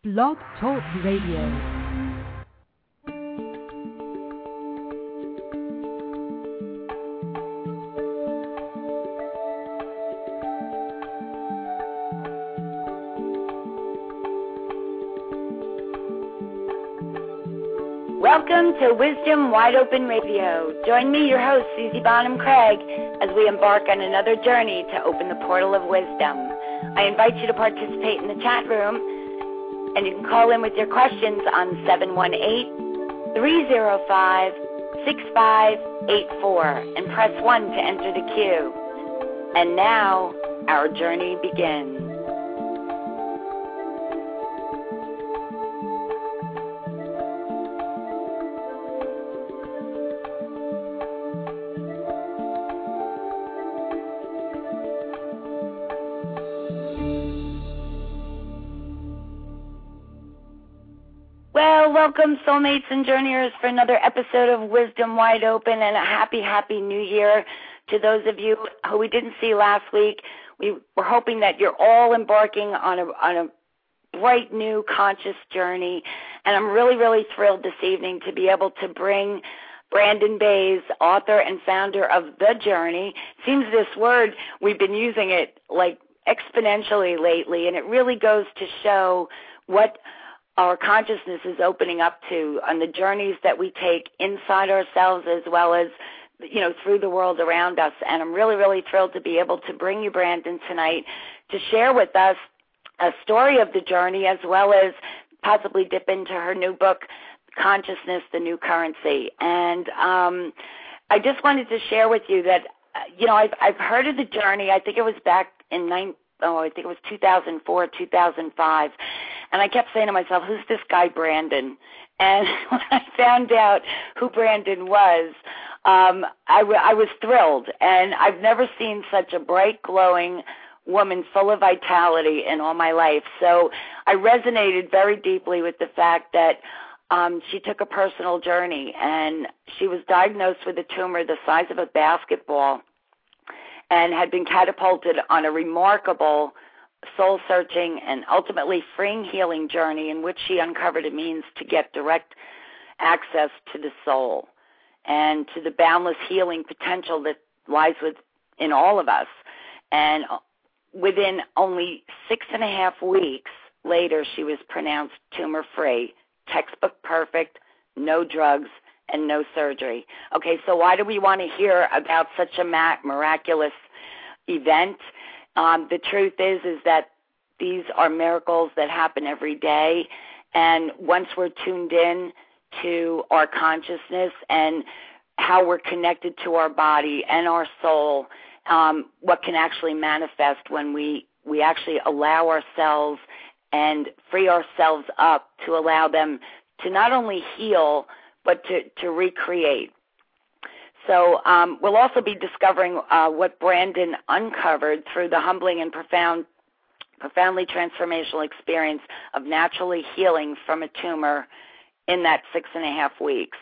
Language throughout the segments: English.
Blog Talk Radio. Welcome to Wisdom Wide Open Radio. Join me, your host, Susie Bonham Craig, as we embark on another journey to open the portal of wisdom. I invite you to participate in the chat room, and you can call in with your questions on 718-305-6584 and press 1 to enter the queue. And now, our journey begins. Well, welcome, soulmates and journeyers, for another episode of Wisdom Wide Open, and a happy, happy New Year to those of you who we didn't see last week. We were hoping that you're all embarking on a bright new conscious journey, and I'm really, really thrilled this evening to be able to bring Brandon Bays, author and founder of The Journey. Seems this word, we've been using it like exponentially lately, and it really goes to show what our consciousness is opening up to on the journeys that we take inside ourselves as well as, you know, through the world around us. And I'm really, really thrilled to be able to bring you Brandon tonight to share with us a story of the journey as well as possibly dip into her new book, Consciousness, the New Currency. And I just wanted to share with you that, you know, I've heard of the journey. I think it was back in 2004, 2005. And I kept saying to myself, who's this guy Brandon? And when I found out who Brandon was, I was thrilled. And I've never seen such a bright, glowing woman full of vitality in all my life. So I resonated very deeply with the fact that she took a personal journey, and she was diagnosed with a tumor the size of a basketball and had been catapulted on a remarkable soul-searching and ultimately freeing healing journey in which she uncovered a means to get direct access to the soul and to the boundless healing potential that lies within all of us. And within only 6.5 weeks later, she was pronounced tumor-free, textbook perfect, no drugs, and no surgery. Okay, so why do we want to hear about such a miraculous event? The truth is that these are miracles that happen every day, and once we're tuned in to our consciousness and how we're connected to our body and our soul, what can actually manifest when we actually allow ourselves and free ourselves up to allow them to not only heal but to recreate. So we'll also be discovering what Brandon uncovered through the humbling and profoundly transformational experience of naturally healing from a tumor in that 6.5 weeks.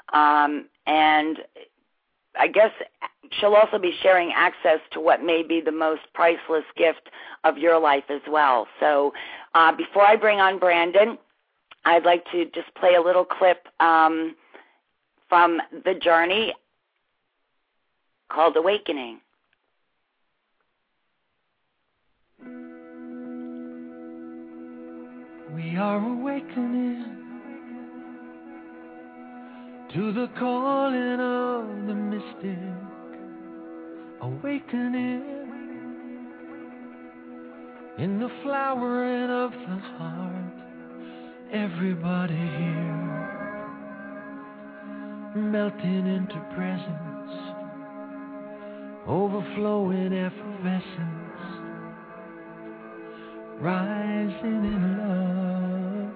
And I guess she'll also be sharing access to what may be the most priceless gift of your life as well. So before I bring on Brandon, I'd like to just play a little clip from The Journey called Awakening. We are awakening to the calling of the mystic, awakening in the flowering of the heart. Everybody here melting into presence, overflowing effervescence, rising in love.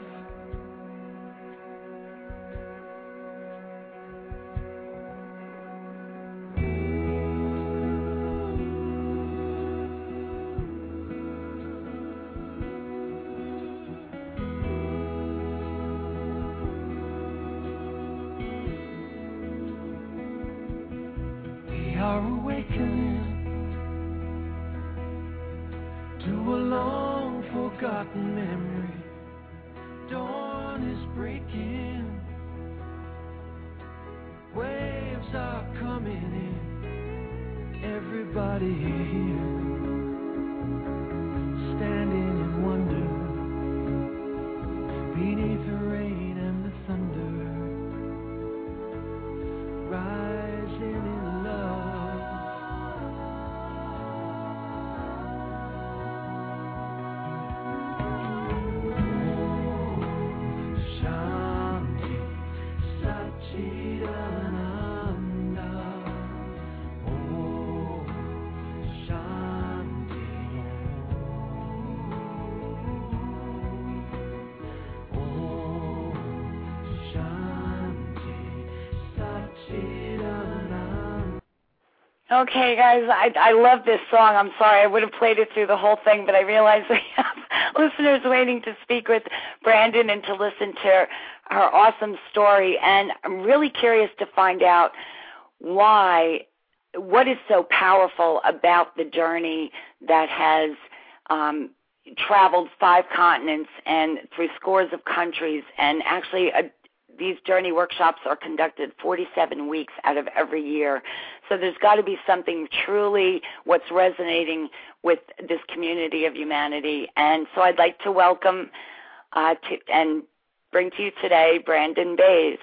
We are awakening to a long forgotten memory everybody here, standing in wonder, beneath the rain and the thunder, rising in love. Shanti Satchidananda. Oh, Shanti. Oh, Shanti Satchidananda. Okay, guys, I love this song. I'm sorry, I would have played it through the whole thing, but I realize we have listeners waiting to speak with Brandon and to listen to her awesome story. And I'm really curious to find out what is so powerful about the journey that has traveled 5 continents and through scores of countries, and actually these journey workshops are conducted 47 weeks out of every year. So there's got to be something truly what's resonating with this community of humanity. And so I'd like to welcome and bring to you today Brandon Bays.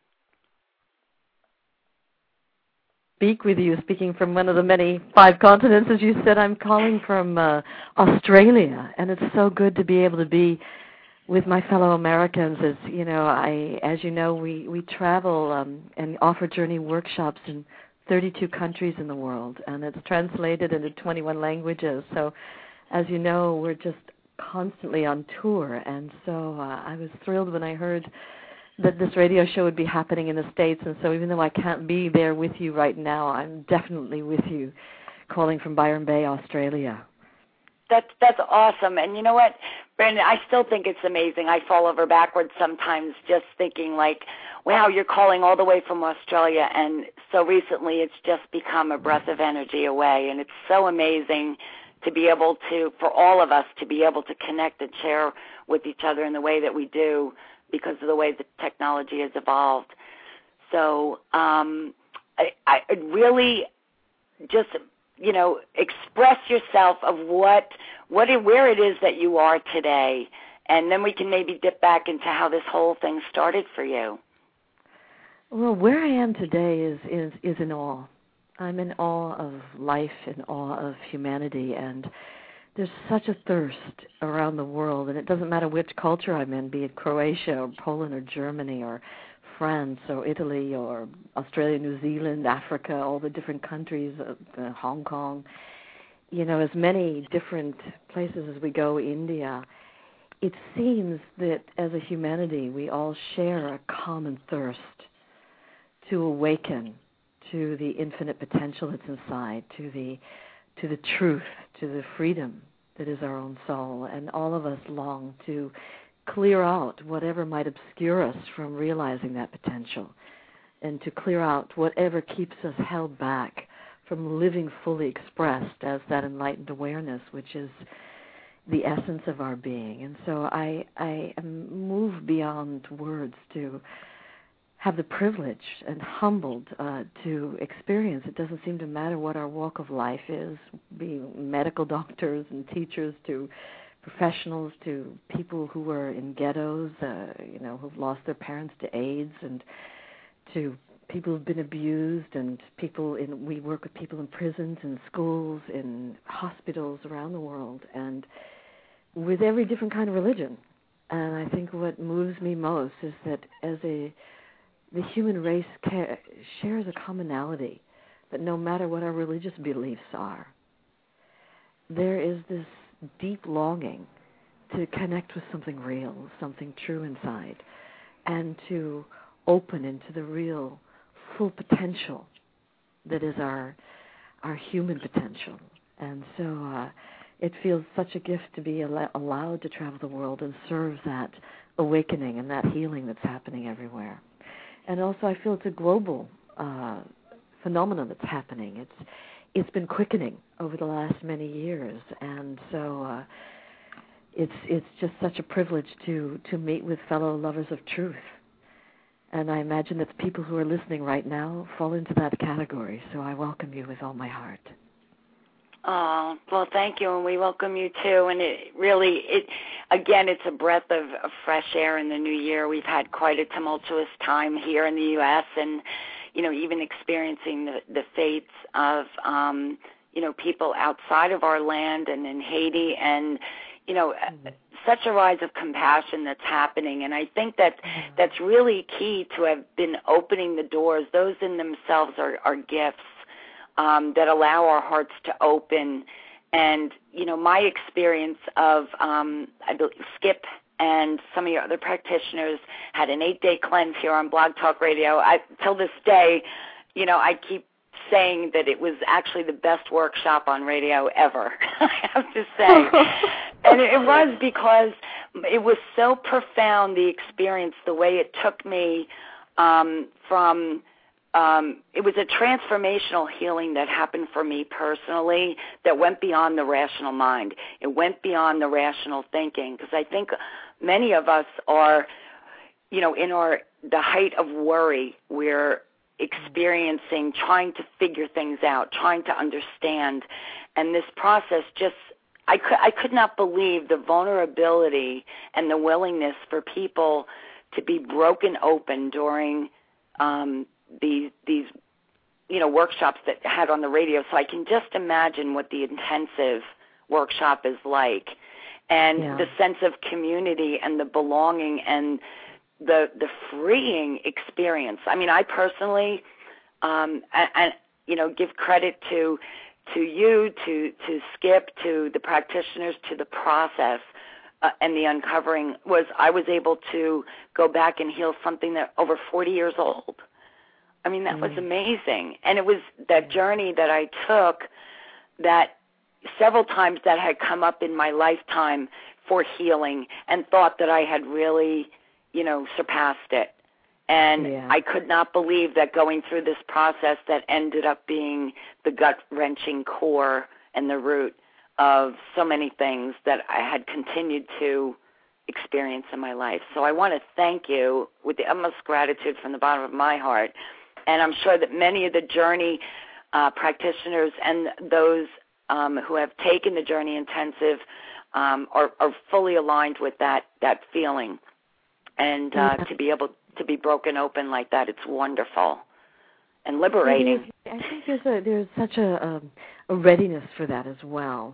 Speak with you, speaking from one of the many 5 continents. As you said, I'm calling from Australia, and it's so good to be able to be with my fellow Americans. As you know, we travel and offer journey workshops in 32 countries in the world, and it's translated into 21 languages. So, as you know, we're just constantly on tour, and so I was thrilled when I heard that this radio show would be happening in the States. And so even though I can't be there with you right now, I'm definitely with you, calling from Byron Bay, Australia. That's awesome. And you know what, Brandon, I still think it's amazing. I fall over backwards sometimes just thinking like, wow, you're calling all the way from Australia, and so recently it's just become a breath of energy away. And it's so amazing to be able to, for all of us, to be able to connect and share with each other in the way that we do because of the way the technology has evolved. So I really just, express yourself of where it is that you are today, and then we can maybe dip back into how this whole thing started for you. Well, where I am today is in awe. I'm in awe of life, in awe of humanity, and there's such a thirst around the world, and it doesn't matter which culture I'm in, be it Croatia or Poland or Germany or France or Italy or Australia, New Zealand, Africa, all the different countries, Hong Kong, as many different places as we go, India. It seems that as a humanity, we all share a common thirst to awaken to the infinite potential that's inside, to the truth, to the freedom that is our own soul. And all of us long to clear out whatever might obscure us from realizing that potential, and to clear out whatever keeps us held back from living fully expressed as that enlightened awareness, which is the essence of our being. And so I am moved beyond words to have the privilege and humbled to experience. It doesn't seem to matter what our walk of life is, being medical doctors and teachers to professionals to people who are in ghettos, who've lost their parents to AIDS, and to people who've been abused, and we work with people in prisons, in schools, in hospitals around the world, and with every different kind of religion. And I think what moves me most is that the human race shares a commonality, that no matter what our religious beliefs are, there is this deep longing to connect with something real, something true inside, and to open into the real full potential that is our human potential. And so it feels such a gift to be allowed to travel the world and serve that awakening and that healing that's happening everywhere. And also I feel it's a global phenomenon that's happening. It's been quickening over the last many years, and so it's just such a privilege to meet with fellow lovers of truth. And I imagine that the people who are listening right now fall into that category, so I welcome you with all my heart. Oh, well, thank you, and we welcome you too. And again, it's a breath of fresh air in the new year. We've had quite a tumultuous time here in the U.S., and even experiencing the fates of people outside of our land and in Haiti, and such a rise of compassion that's happening. And I think that's really key to have been opening the doors. Those in themselves are gifts. That allow our hearts to open. And, my experience of I believe Skip and some of your other practitioners had an 8-day cleanse here on Blog Talk Radio. Till this day, I keep saying that it was actually the best workshop on radio ever, I have to say. And it was because it was so profound, the experience, the way it took me from it was a transformational healing that happened for me personally that went beyond the rational mind. It went beyond the rational thinking, because I think many of us are, in the height of worry, we're experiencing, trying to figure things out, trying to understand. And this process I could not believe the vulnerability and the willingness for people to be broken open during these workshops that I had on the radio. So I can just imagine what the intensive workshop is like, and the sense of community and the belonging and the freeing experience. I mean, I personally, give credit to you, to Skip, to the practitioners, to the process. And the uncovering I was able to go back and heal something that over 40 years old. I mean, that was amazing. And it was that journey that I took that several times that had come up in my lifetime for healing, and thought that I had really, surpassed it. And I could not believe that going through this process that ended up being the gut-wrenching core and the root of so many things that I had continued to experience in my life. So I want to thank you with the utmost gratitude from the bottom of my heart. And I'm sure that many of the Journey practitioners and those who have taken the Journey Intensive are fully aligned with that feeling. And to be able to be broken open like that, it's wonderful and liberating. I think there's such a readiness for that as well.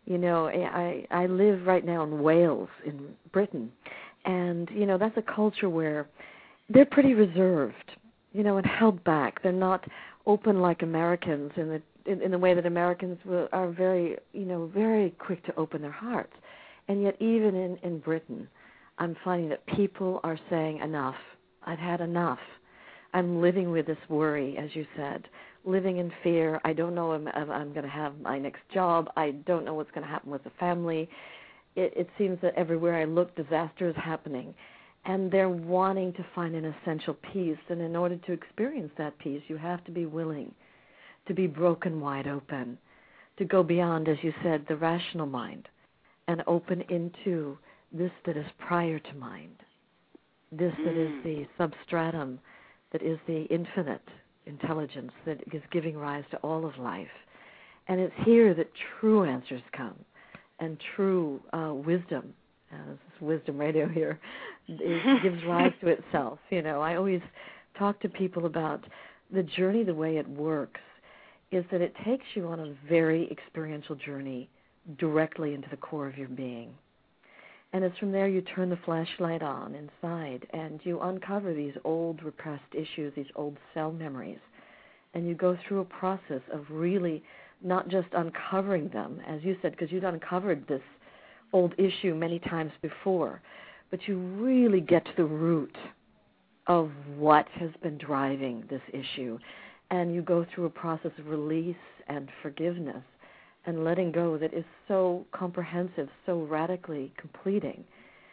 I live right now in Wales, in Britain, and, that's a culture where they're pretty reserved, and held back. They're not open like Americans in the way that Americans are very, very quick to open their hearts. And yet even in Britain, I'm finding that people are saying enough. I've had enough. I'm living with this worry, as you said, living in fear. I don't know if I'm going to have my next job. I don't know what's going to happen with the family. It seems that everywhere I look, disaster is happening. And they're wanting to find an essential peace. And in order to experience that peace, you have to be willing to be broken wide open, to go beyond, as you said, the rational mind, and open into this that is prior to mind, this that is the substratum, that is the infinite intelligence that is giving rise to all of life. And it's here that true answers come, and true wisdom, this Wisdom Radio here, it gives rise to itself. I always talk to people about the journey. The way it works is that it takes you on a very experiential journey directly into the core of your being. And it's from there you turn the flashlight on inside, and you uncover these old repressed issues, these old cell memories. And you go through a process of really not just uncovering them, as you said, because you'd uncovered this old issue many times before, but you really get to the root of what has been driving this issue. And you go through a process of release and forgiveness and letting go that is so comprehensive, so radically completing,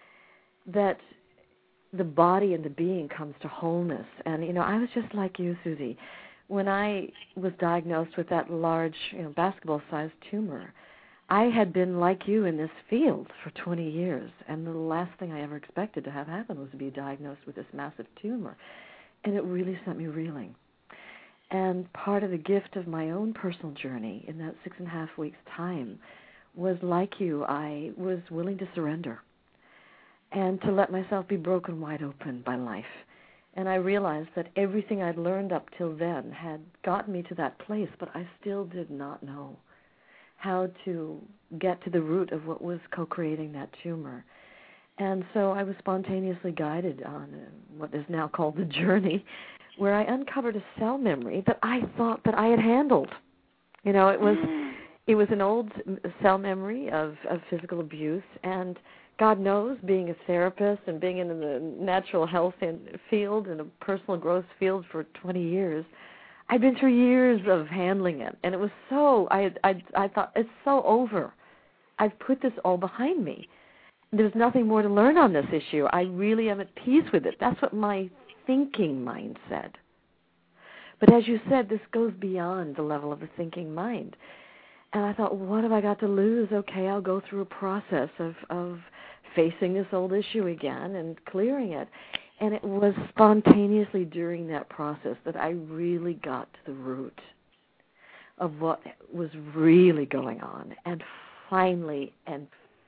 that the body and the being comes to wholeness. And, I was just like you, Susie. When I was diagnosed with that large, basketball-sized tumor, I had been like you in this field for 20 years, and the last thing I ever expected to have happen was to be diagnosed with this massive tumor. And it really sent me reeling. And part of the gift of my own personal journey in that 6.5 weeks' time was, like you, I was willing to surrender and to let myself be broken wide open by life. And I realized that everything I'd learned up till then had gotten me to that place, but I still did not know how to get to the root of what was co-creating that tumor. And so I was spontaneously guided on what is now called the journey, where I uncovered a cell memory that I thought that I had handled. You know, it was an old cell memory of physical abuse, and God knows, being a therapist and being in the natural health field and a personal growth field for 20 years, I'd been through years of handling it, and it was so, I thought, it's so over. I've put this all behind me. There's nothing more to learn on this issue. I really am at peace with it. That's what my thinking mind said. But as you said, this goes beyond the level of the thinking mind. And I thought, what have I got to lose? Okay, I'll go through a process of facing this old issue again and clearing it. And it was spontaneously during that process that I really got to the root of what was really going on, and finally and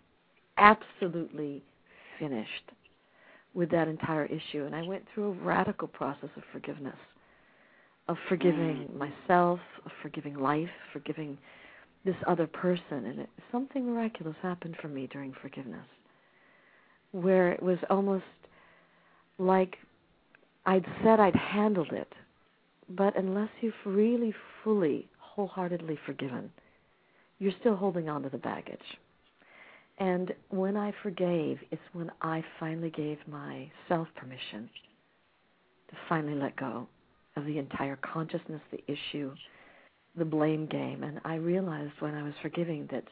absolutely finished with that entire issue. And I went through a radical process of forgiveness, of forgiving myself, of forgiving life, forgiving this other person. And something miraculous happened for me during forgiveness, where it was almost like I'd said I'd handled it, but unless you've really fully, wholeheartedly forgiven, you're still holding on to the baggage. And when I forgave, it's when I finally gave myself permission to finally let go of the entire consciousness, the issue, the blame game. And I realized when I was forgiving that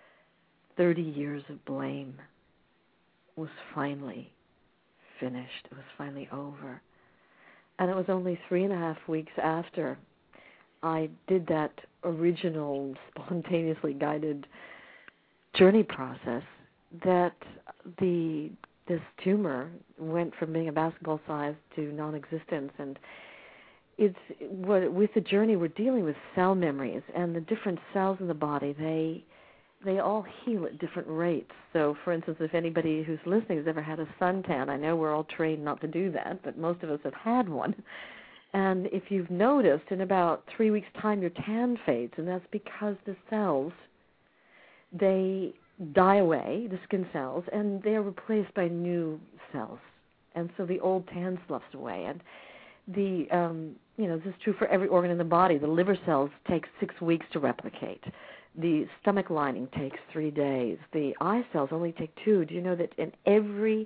30 years of blame was finally finished. It was finally over. And it was only 3.5 weeks after I did that original spontaneously guided journey process that this tumor went from being a basketball size to non-existence. And with the journey, we're dealing with cell memories, and the different cells in the body, they all heal at different rates. So, for instance, if anybody who's listening has ever had a suntan, I know we're all trained not to do that, but most of us have had one. And if you've noticed, in about 3 weeks' time, your tan fades, and that's because the cells, they die away, the skin cells, and they are replaced by new cells. And so the old tan sloughs away. And this is true for every organ in the body. The liver cells take 6 weeks to replicate. The stomach lining takes 3 days. The eye cells only take 2. Do you know that in every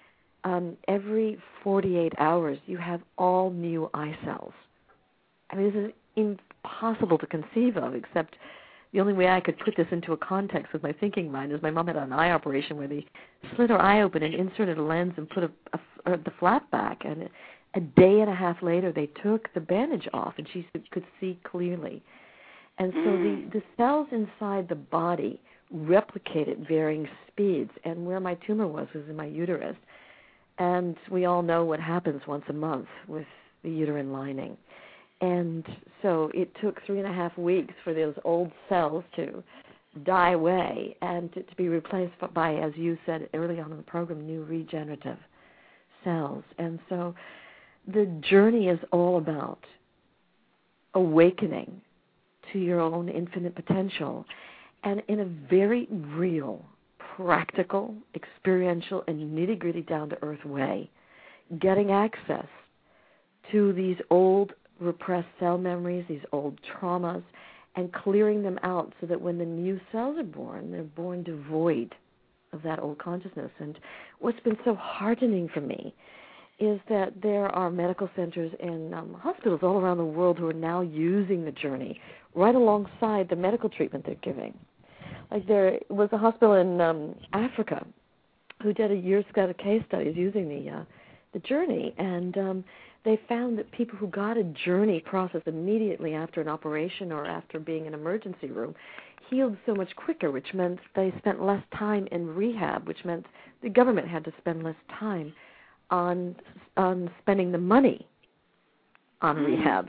48 hours you have all new eye cells? I mean, this is impossible to conceive of, except the only way I could put this into a context with my thinking mind is my mom had an eye operation where they slit her eye open and inserted a lens and put the flap back, and a day and a half later they took the bandage off and she could see clearly. And so the cells inside the body replicate at varying speeds. And where my tumor was in my uterus. And we all know what happens once a month with the uterine lining. And so it took 3.5 weeks for those old cells to die away and to be replaced by, as you said early on in the program, new regenerative cells. And so the journey is all about awakening to your own infinite potential, and in a very real, practical, experiential, and nitty-gritty, down-to-earth way, getting access to these old repressed cell memories, these old traumas, and clearing them out so that when the new cells are born, they're born devoid of that old consciousness. And what's been so heartening for me is that there are medical centers and hospitals all around the world who are now using the journey right alongside the medical treatment they're giving. Like there was a hospital in Africa who did a year's set of case studies using the journey, and they found that people who got a journey process immediately after an operation or after being in an emergency room healed so much quicker, which meant they spent less time in rehab, which meant the government had to spend less time on spending the money on rehab.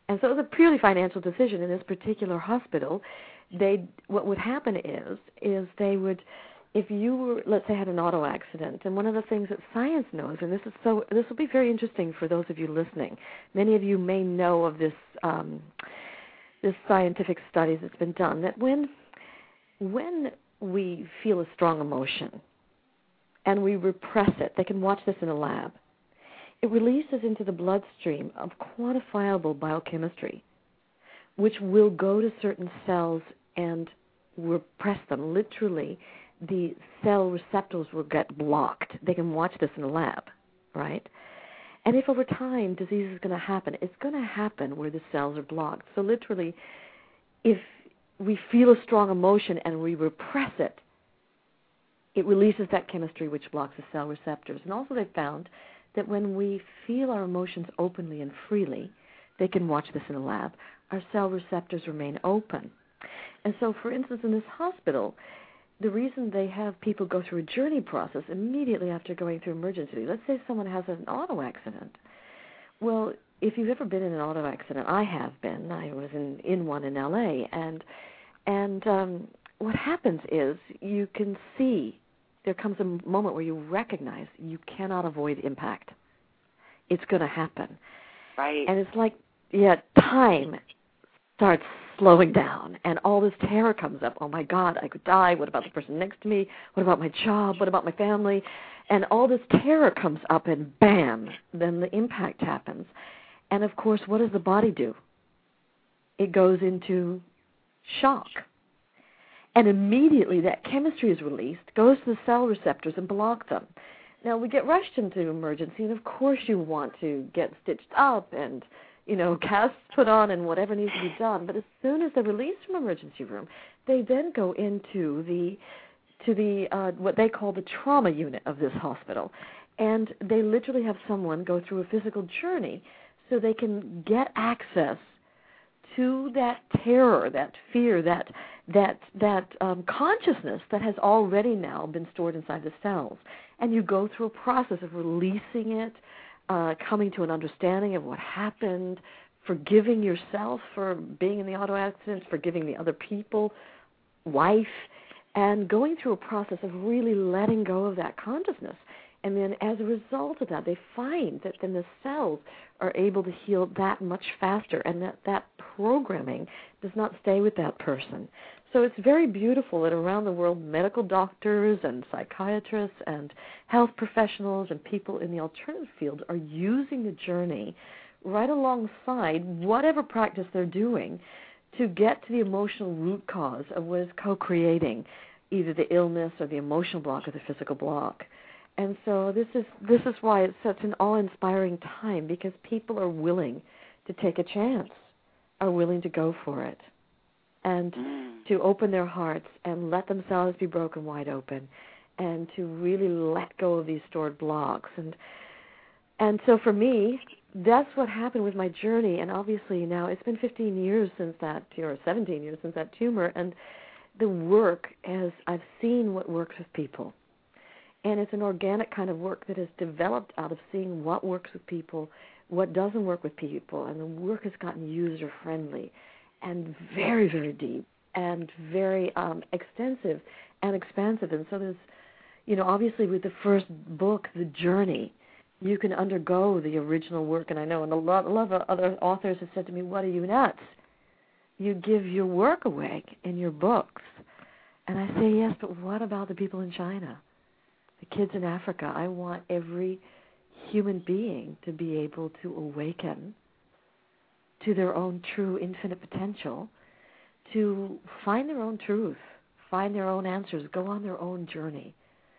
And so it was a purely financial decision. In this particular hospital, what would happen is they would, if you were, let's say, had an auto accident, and one of the things that science knows, and this will be very interesting for those of you listening. Many of you may know of this this scientific studies that's been done, that when we feel a strong emotion and we repress it, they can watch this in a lab, it releases into the bloodstream of quantifiable biochemistry, which will go to certain cells and repress them. Literally, the cell receptors will get blocked. They can watch this in a lab, right? And if over time disease is going to happen, it's going to happen where the cells are blocked. So literally, if we feel a strong emotion and we repress it, it releases that chemistry which blocks the cell receptors. And also they found that when we feel our emotions openly and freely, they can watch this in a lab, our cell receptors remain open. And so, for instance, in this hospital, the reason they have people go through a journey process immediately after going through emergency, let's say someone has an auto accident. Well, if you've ever been in an auto accident, I have been. I was in one in L.A., and what happens is you can see there comes a moment where you recognize you cannot avoid impact. It's going to happen. Right. And it's like, time starts slowing down, and all this terror comes up. Oh, my God, I could die. What about the person next to me? What about my job? What about my family? And all this terror comes up, and bam, then the impact happens. And, of course, what does the body do? It goes into shock. And immediately that chemistry is released, goes to the cell receptors and block them. Now, we get rushed into emergency, and of course you want to get stitched up and, casts put on and whatever needs to be done. But as soon as they're released from emergency room, they then go into the what they call the trauma unit of this hospital. And they literally have someone go through a physical journey so they can get access to that terror, that fear, that consciousness that has already now been stored inside the cells. And you go through a process of releasing it, coming to an understanding of what happened, forgiving yourself for being in the auto accident, forgiving the other people, wife, and going through a process of really letting go of that consciousness. And then as a result of that, they find that then the cells are able to heal that much faster, and that programming does not stay with that person. So it's very beautiful that around the world, medical doctors and psychiatrists and health professionals and people in the alternative field are using the journey right alongside whatever practice they're doing to get to the emotional root cause of what is co-creating either the illness or the emotional block or the physical block. And so this is why it's such an awe-inspiring time, because people are willing to take a chance, are willing to go for it, and to open their hearts and let themselves be broken wide open, and to really let go of these stored blocks. And so for me, that's what happened with my journey. And obviously now it's been 15 years since that, or 17 years since that tumor, and the work, as I've seen what works with people. And it's an organic kind of work that has developed out of seeing what works with people, what doesn't work with people, and the work has gotten user-friendly and very, very deep and very extensive and expansive. And so there's, obviously with the first book, The Journey, you can undergo the original work. And I know, and a lot of other authors have said to me, what are you, nuts? You give your work away in your books. And I say, yes, but what about the people in China? The kids in Africa? I want every human being to be able to awaken to their own true infinite potential, to find their own truth, find their own answers, go on their own journey,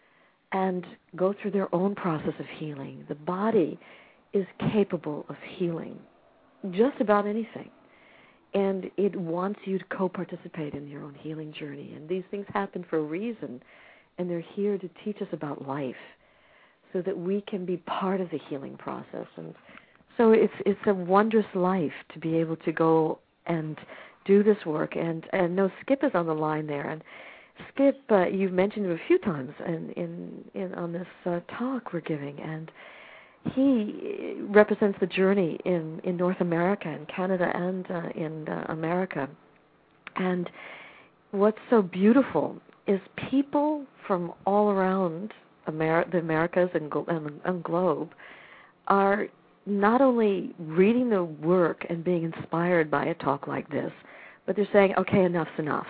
and go through their own process of healing. The body is capable of healing just about anything, and it wants you to co-participate in your own healing journey. And these things happen for a reason, and they're here to teach us about life so that we can be part of the healing process. And so it's a wondrous life to be able to go and do this work. And no, Skip is on the line there. And Skip, you've mentioned him a few times in on this talk we're giving. And he represents the journey in North America, in Canada, and in America. And what's so beautiful is people from all around the Americas and globe are not only reading the work and being inspired by a talk like this, but they're saying, okay, enough's enough.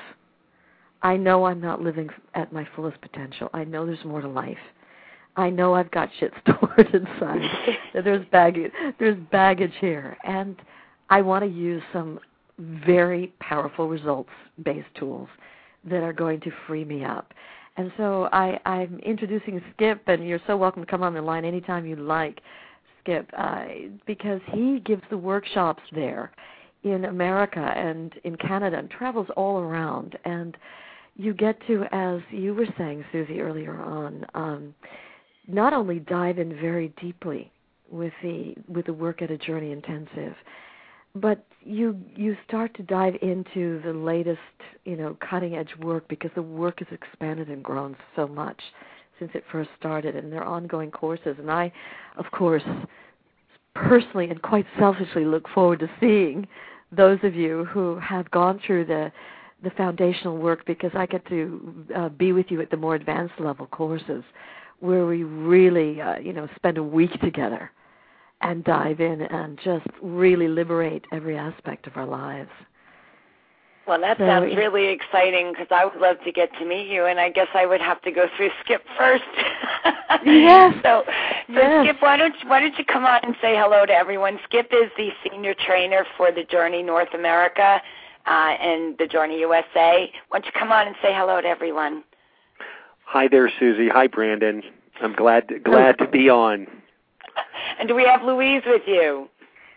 I know I'm not living at my fullest potential. I know there's more to life. I know I've got shit stored inside. There's baggage here. And I want to use some very powerful results-based tools that are going to free me up. And so I'm introducing Skip, and you're so welcome to come on the line anytime you like, Skip, because he gives the workshops there in America and in Canada and travels all around. And you get to, as you were saying, Susie, earlier on, not only dive in very deeply with the work at a Journey Intensive, but you start to dive into the latest, cutting edge work, because the work has expanded and grown so much since it first started, and there are ongoing courses. And I, of course, personally and quite selfishly look forward to seeing those of you who have gone through the foundational work, because I get to be with you at the more advanced level courses where we really, spend a week together and dive in and just really liberate every aspect of our lives. Well, that sounds really exciting, because I would love to get to meet you, and I guess I would have to go through Skip first. Yes. So Skip, why don't you come on and say hello to everyone? Skip is the senior trainer for the Journey North America and the Journey USA. Why don't you come on and say hello to everyone? Hi there, Susie. Hi, Brandon. I'm glad to be on. And do we have Louise with you?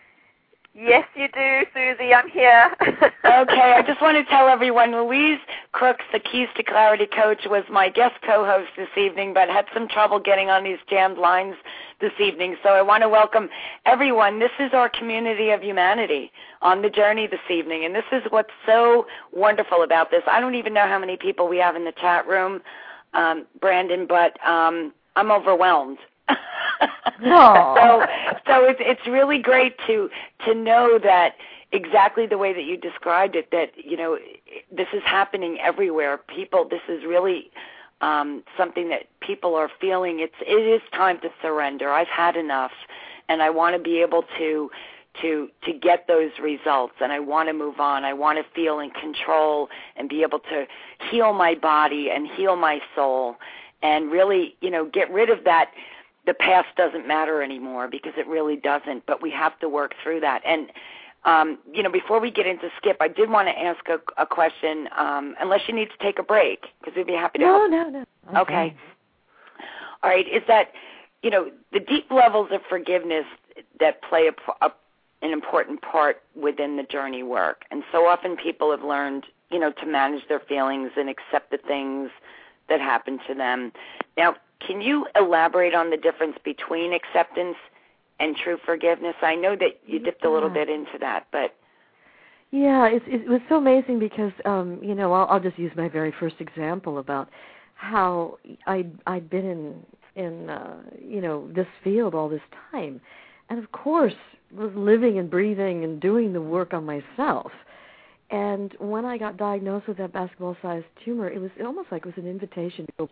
Yes, you do, Susie. I'm here. Okay, I just want to tell everyone, Louise Crooks, the Keys to Clarity coach, was my guest co-host this evening, but had some trouble getting on these jammed lines this evening. So I want to welcome everyone. This is our community of humanity on the journey this evening, and this is what's so wonderful about this. I don't even know how many people we have in the chat room, Brandon, but I'm overwhelmed. So it's really great to know that exactly the way that you described it, that this is happening everywhere. This is really something that people are feeling. It is time to surrender. I've had enough, and I want to be able to get those results, and I want to move on. I want to feel in control and be able to heal my body and heal my soul, and really get rid of that. The past doesn't matter anymore, because it really doesn't, but we have to work through that. And, before we get into Skip, I did want to ask a question, unless you need to take a break, because we'd be happy to help. No. Okay. All right. Is that, the deep levels of forgiveness that play an important part within the journey work. And so often people have learned, to manage their feelings and accept the things that happen to them. Now, can you elaborate on the difference between acceptance and true forgiveness? I know that you dipped a little bit into that, but... Yeah, it was so amazing because, I'll just use my very first example about how I'd been in this field all this time. And, of course, was living and breathing and doing the work on myself. And when I got diagnosed with that basketball-sized tumor, it was almost like it was an invitation to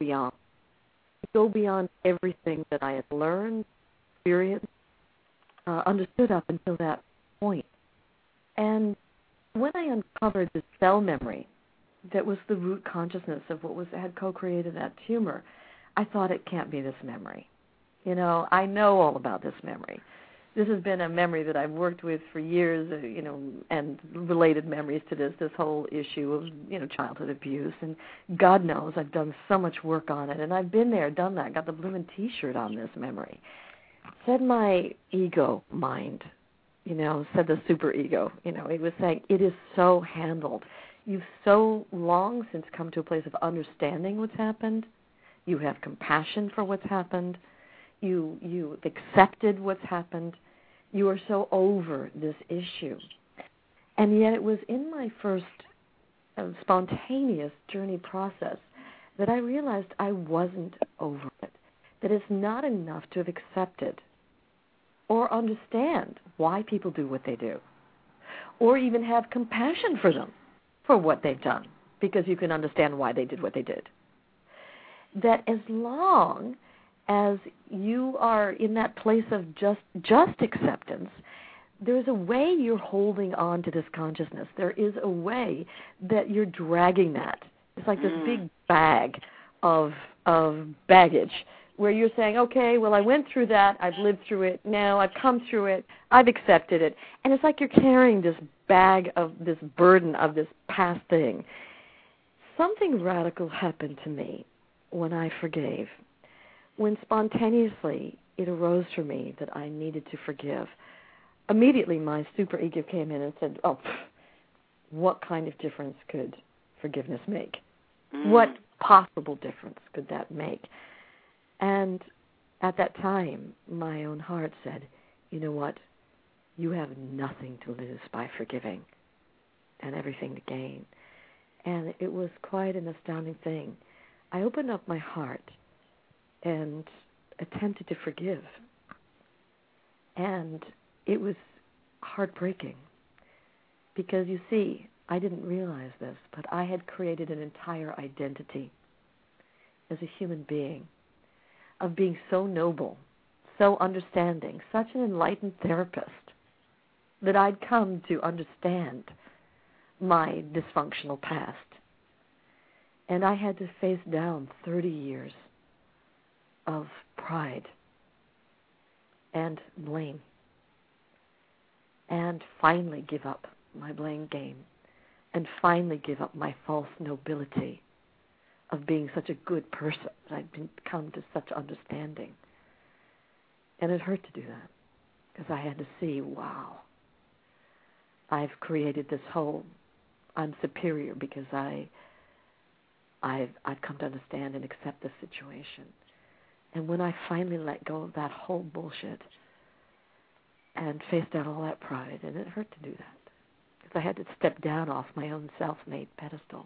go beyond everything that I had learned, experienced, understood up until that point. And when I uncovered the cell memory that was the root consciousness of what had co-created that tumor, I thought, it can't be this memory. I know all about this memory. This has been a memory that I've worked with for years, and related memories to this whole issue of, childhood abuse. And God knows I've done so much work on it. And I've been there, done that, got the blooming T-shirt on this memory. Said my ego mind, said the super ego, it was saying, it is so handled. You've so long since come to a place of understanding what's happened. You have compassion for what's happened. You accepted what's happened. You are so over this issue. And yet it was in my first spontaneous journey process that I realized I wasn't over it, that it's not enough to have accepted or understand why people do what they do, or even have compassion for them for what they've done, because you can understand why they did what they did. That as long as you are in that place of just acceptance, there's a way you're holding on to this consciousness. There is a way that you're dragging that. It's like this big bag of baggage where you're saying, okay, well, I went through that. I've lived through it. Now I've come through it. I've accepted it. And it's like you're carrying this bag of this burden of this past thing. Something radical happened to me when I forgave, when spontaneously it arose for me that I needed to forgive. Immediately my superego came in and said, what kind of difference could forgiveness make? What possible difference could that make? And at that time, my own heart said, you know what? You have nothing to lose by forgiving and everything to gain. And it was quite an astounding thing. I opened up my heart and attempted to forgive. And it was heartbreaking because, you see, I didn't realize this, but I had created an entire identity as a human being of being so noble, so understanding, such an enlightened therapist that I'd come to understand my dysfunctional past. And I had to face down 30 years of pride and blame and finally give up my blame game and finally give up my false nobility of being such a good person that I'd come to such understanding. And it hurt to do that because I had to see, wow, I've created this whole, I'm superior because I've come to understand and accept the situation. And when I finally let go of that whole bullshit and faced down all that pride, and it hurt to do that because I had to step down off my own self-made pedestal.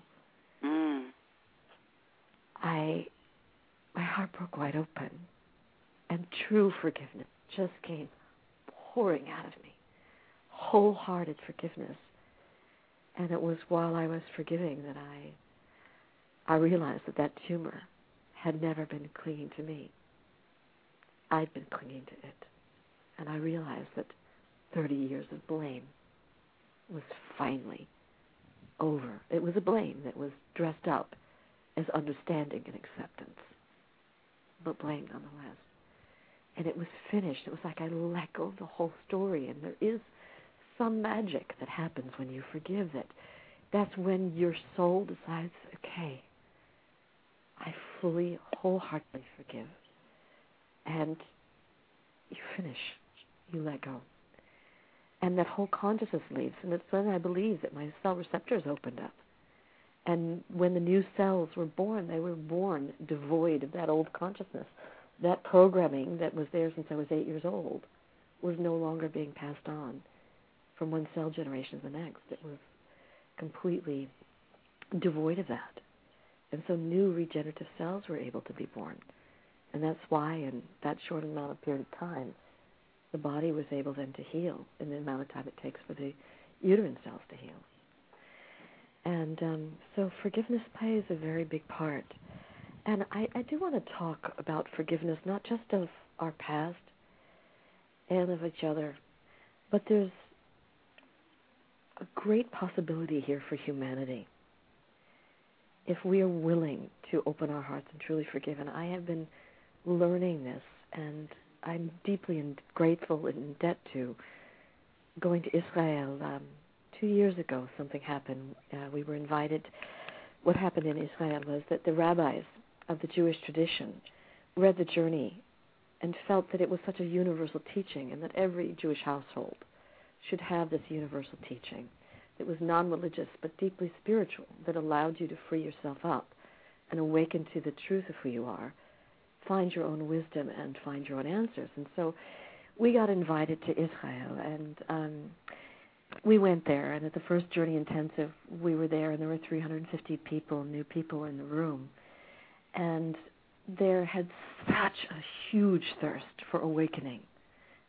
My heart broke wide open, and true forgiveness just came pouring out of me, wholehearted forgiveness. And it was while I was forgiving that I realized that tumor had never been clinging to me. I'd been clinging to it. And I realized that 30 years of blame was finally over. It was a blame that was dressed up as understanding and acceptance, but blame nonetheless. And it was finished. It was like I let go of the whole story. And there is some magic that happens when you forgive it. That's when your soul decides, okay, I fully, wholeheartedly forgive. And you finish. You let go. And that whole consciousness leaves. And it's when I believe that my cell receptors opened up. And when the new cells were born, they were born devoid of that old consciousness. That programming that was there since I was 8 years old was no longer being passed on from one cell generation to the next. It was completely devoid of that. And so new regenerative cells were able to be born. And that's why in that short amount of period of time, the body was able then to heal in the amount of time it takes for the uterine cells to heal. And so forgiveness plays a very big part. And I do want to talk about forgiveness, not just of our past and of each other, but there's a great possibility here for humanity if we are willing to open our hearts and truly forgive. And I have been learning this, and I'm deeply grateful and in debt to going to Israel. 2 years ago, something happened. We were invited. What happened in Israel was that the rabbis of the Jewish tradition read the journey and felt that it was such a universal teaching and that every Jewish household should have this universal teaching that was non-religious but deeply spiritual, that allowed you to free yourself up and awaken to the truth of who you are, find your own wisdom and find your own answers. And so we got invited to Israel, and we went there, and at the first Journey Intensive, we were there, and there were 350 people, new people in the room. And there had such a huge thirst for awakening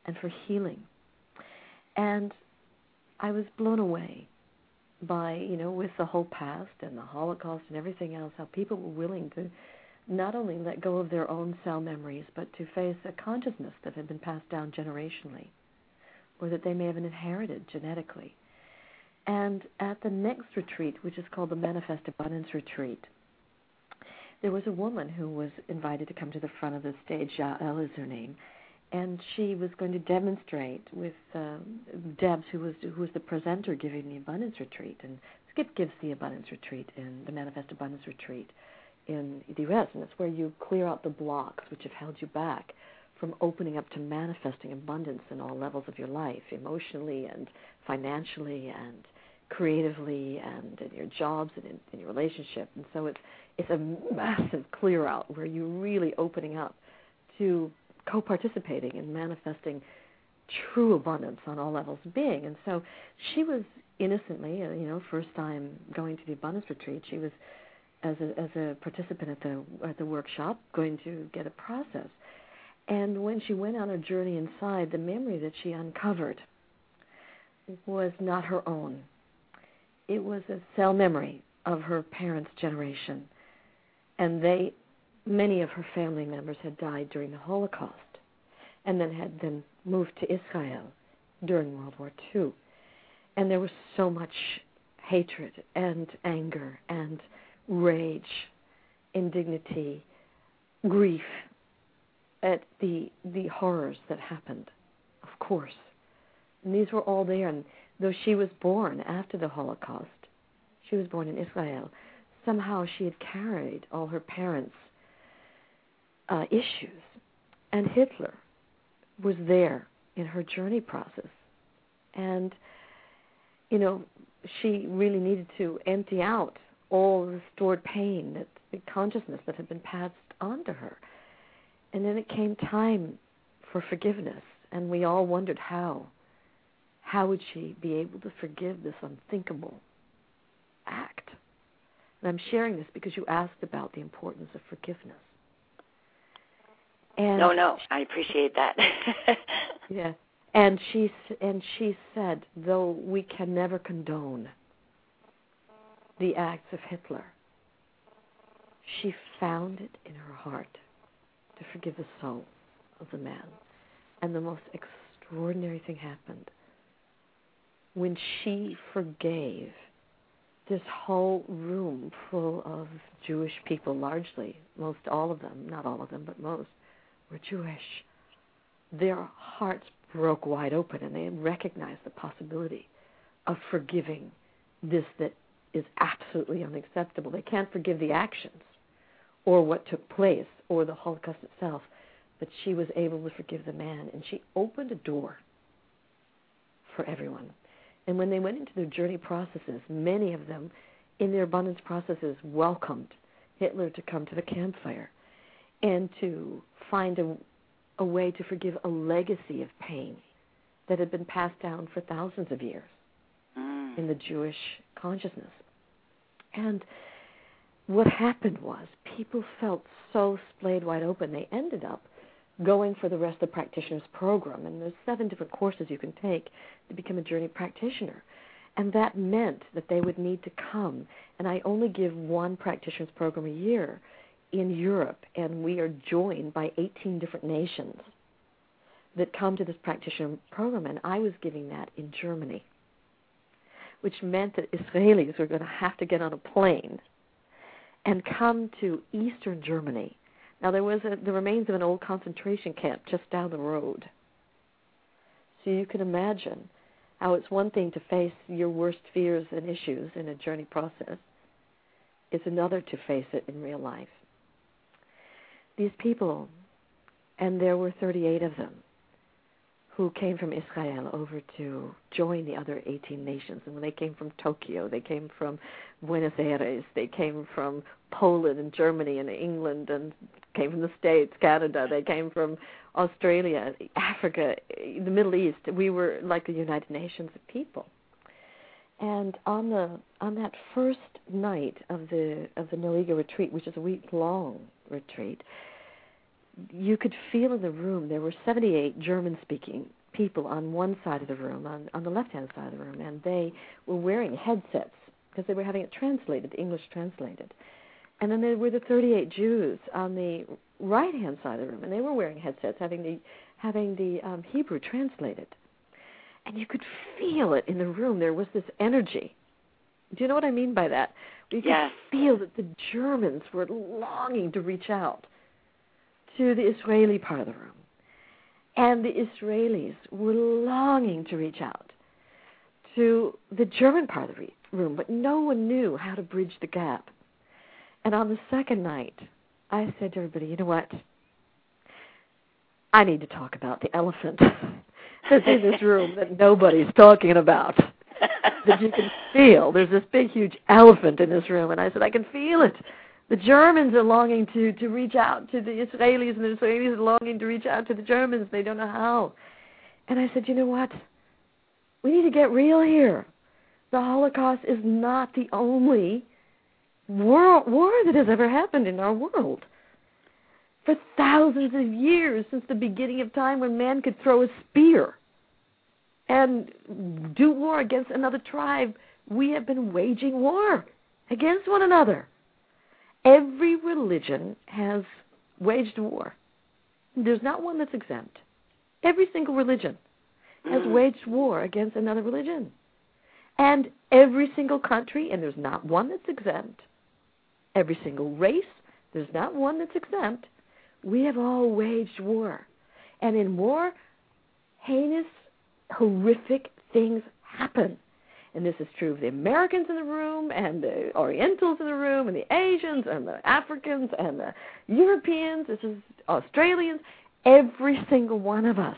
and for healing. And I was blown away by, with the whole past and the Holocaust and everything else, how people were willing to not only let go of their own cell memories, but to face a consciousness that had been passed down generationally, or that they may have inherited genetically. And at the next retreat, which is called the Manifest Abundance Retreat, there was a woman who was invited to come to the front of the stage. Jael is her name, and she was going to demonstrate with Debs, who was the presenter giving the Abundance Retreat. And Skip gives the Abundance Retreat in the Manifest Abundance Retreat in the U.S., and it's where you clear out the blocks which have held you back from opening up to manifesting abundance in all levels of your life, emotionally and financially and creatively and in your jobs and in your relationship. And so it's a massive clear out where you're really opening up to co-participating in manifesting true abundance on all levels of being. And so she was innocently, first time going to the Abundance Retreat, she was as a participant at the workshop going to get a process. And when she went on her journey inside, the memory that she uncovered was not her own. It was a cell memory of her parents' generation. And many of her family members had died during the Holocaust and then had been moved to Israel during World War II. And there was so much hatred and anger and rage, indignity, grief at the horrors that happened, of course. And these were all there. And though she was born after the Holocaust, she was born in Israel, somehow she had carried all her parents' issues. And Hitler was there in her journey process. And, she really needed to empty out all the stored pain, the consciousness that had been passed on to her. And then it came time for forgiveness, and we all wondered how. How would she be able to forgive this unthinkable act? And I'm sharing this because you asked about the importance of forgiveness. And no, I appreciate that. Yeah. And she said, though we can never condone the acts of Hitler, she found it in her heart to forgive the soul of the man. And the most extraordinary thing happened. When she forgave, this whole room full of Jewish people, largely, most all of them, not all of them, but most, were Jewish. Their hearts broke wide open, and they recognized the possibility of forgiving this that is absolutely unacceptable. They can't forgive the actions or what took place or the Holocaust itself, but she was able to forgive the man, and she opened a door for everyone. And when they went into their journey processes, many of them, in their abundance processes, welcomed Hitler to come to the campfire and to find a way to forgive a legacy of pain that had been passed down for thousands of years in the Jewish consciousness. And what happened was people felt so splayed wide open, they ended up going for the Rest of the Practitioners program. And there's 7 different courses you can take to become a journey practitioner. And that meant that they would need to come. And I only give 1 practitioner's program a year in Europe, and we are joined by 18 different nations that come to this practitioner program. And I was giving that in Germany, which meant that Israelis were going to have to get on a plane and come to eastern Germany. Now, there was the remains of an old concentration camp just down the road. So you can imagine how it's one thing to face your worst fears and issues in a journey process. It's another to face it in real life. These people, and there were 38 of them, who came from Israel over to join the other 18 nations. And when they came from Tokyo, they came from Buenos Aires, they came from Poland and Germany and England, and came from the States, Canada, they came from Australia, Africa, the Middle East. We were like the United Nations of people. And on that first night of the Neliga retreat, which is a week-long retreat, you could feel in the room there were 78 German-speaking people on one side of the room, on the left-hand side of the room, and they were wearing headsets because they were having it translated, English translated. And then there were the 38 Jews on the right-hand side of the room, and they were wearing headsets, having the Hebrew translated. And you could feel it in the room. There was this energy. Do you know what I mean by that? You could feel that the Germans were longing to reach out to the Israeli part of the room. And the Israelis were longing to reach out to the German part of the room, but no one knew how to bridge the gap. And on the second night, I said to everybody, you know what? I need to talk about the elephant that's in this room that nobody's talking about, that you can feel. There's this big, huge elephant in this room. And I said, I can feel it. The Germans are longing to reach out to the Israelis, and the Israelis are longing to reach out to the Germans. They don't know how. And I said, you know what? We need to get real here. The Holocaust is not the only war that has ever happened in our world. For thousands of years, since the beginning of time when man could throw a spear and do war against another tribe, we have been waging war against one another. Every religion has waged war. There's not one that's exempt. Every single religion has waged war against another religion. And every single country, and there's not one that's exempt, every single race, there's not one that's exempt, we have all waged war. And in war, heinous, horrific things happen. And this is true of the Americans in the room, and the Orientals in the room, and the Asians, and the Africans, and the Europeans, this is Australians, every single one of us,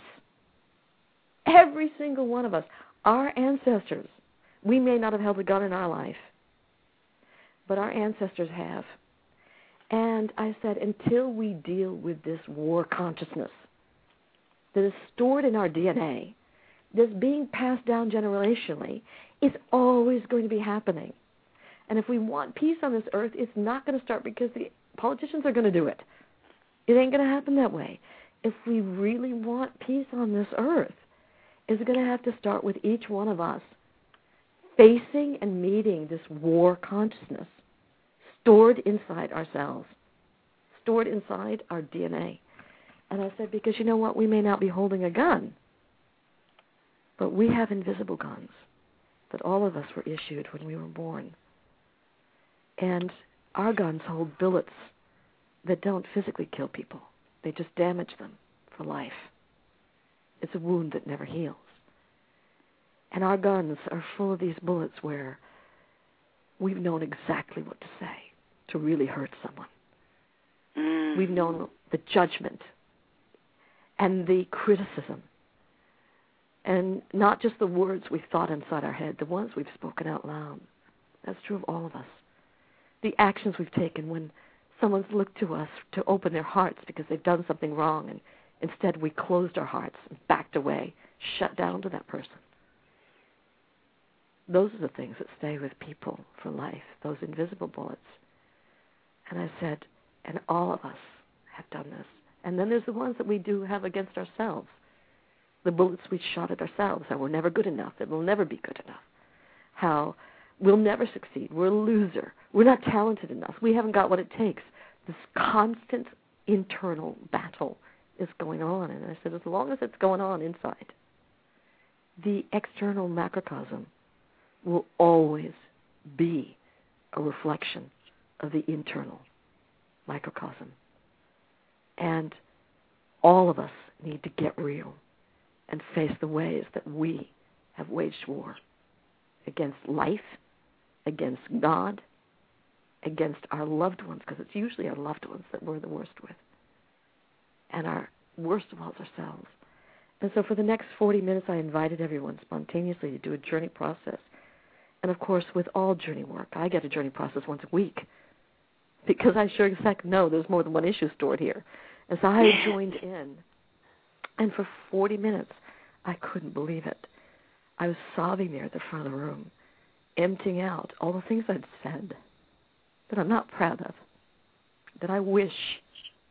our ancestors, we may not have held a gun in our life, but our ancestors have. And I said, until we deal with this war consciousness that is stored in our DNA, that's being passed down generationally, it's always going to be happening. And if we want peace on this earth, it's not going to start because the politicians are going to do it. It ain't going to happen that way. If we really want peace on this earth, it's going to have to start with each one of us facing and meeting this war consciousness stored inside ourselves, stored inside our DNA. And I said, because you know what? We may not be holding a gun, but we have invisible guns that all of us were issued when we were born. And our guns hold bullets that don't physically kill people. They just damage them for life. It's a wound that never heals. And our guns are full of these bullets where we've known exactly what to say to really hurt someone. We've known the judgment and the criticism, and not just the words we've thought inside our head, the ones we've spoken out loud. That's true of all of us. The actions we've taken when someone's looked to us to open their hearts because they've done something wrong, and instead we closed our hearts and backed away, shut down to that person. Those are the things that stay with people for life, those invisible bullets. And I said, and all of us have done this. And then there's the ones that we do have against ourselves, the bullets we shot at ourselves, how we're never good enough, that we'll never be good enough, how we'll never succeed, we're a loser, we're not talented enough, we haven't got what it takes. This constant internal battle is going on. And I said, as long as it's going on inside, the external macrocosm will always be a reflection of the internal microcosm. And all of us need to get real and face the ways that we have waged war against life, against God, against our loved ones, because it's usually our loved ones that we're the worst with, and our worst of all is ourselves. And so for the next 40 minutes, I invited everyone spontaneously to do a journey process. And, of course, with all journey work, I get a journey process once a week because I sure as heck know there's more than one issue stored here. And so I joined in. And for 40 minutes, I couldn't believe it. I was sobbing there at the front of the room, emptying out all the things I'd said that I'm not proud of, that I wish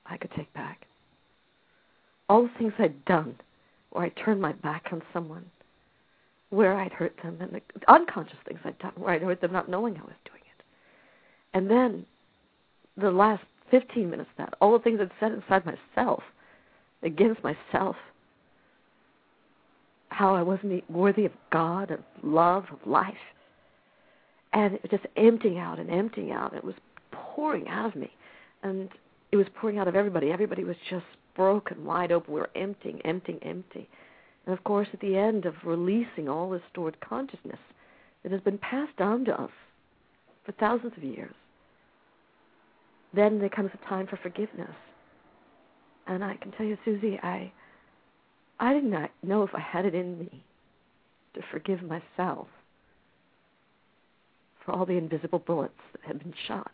I could take back. All the things I'd done, where I turned my back on someone, where I'd hurt them, and the unconscious things I'd done, where I'd hurt them not knowing I was doing it. And then the last 15 minutes of that, all the things I'd said inside myself, against myself, how I wasn't worthy of God, of love, of life. And it was just emptying out and emptying out. It was pouring out of me. And it was pouring out of everybody. Everybody was just broken, wide open. We were emptying. And, of course, at the end of releasing all this stored consciousness that has been passed down to us for thousands of years, then there comes a time for forgiveness. And I can tell you, Susie, I did not know if I had it in me to forgive myself for all the invisible bullets that had been shot.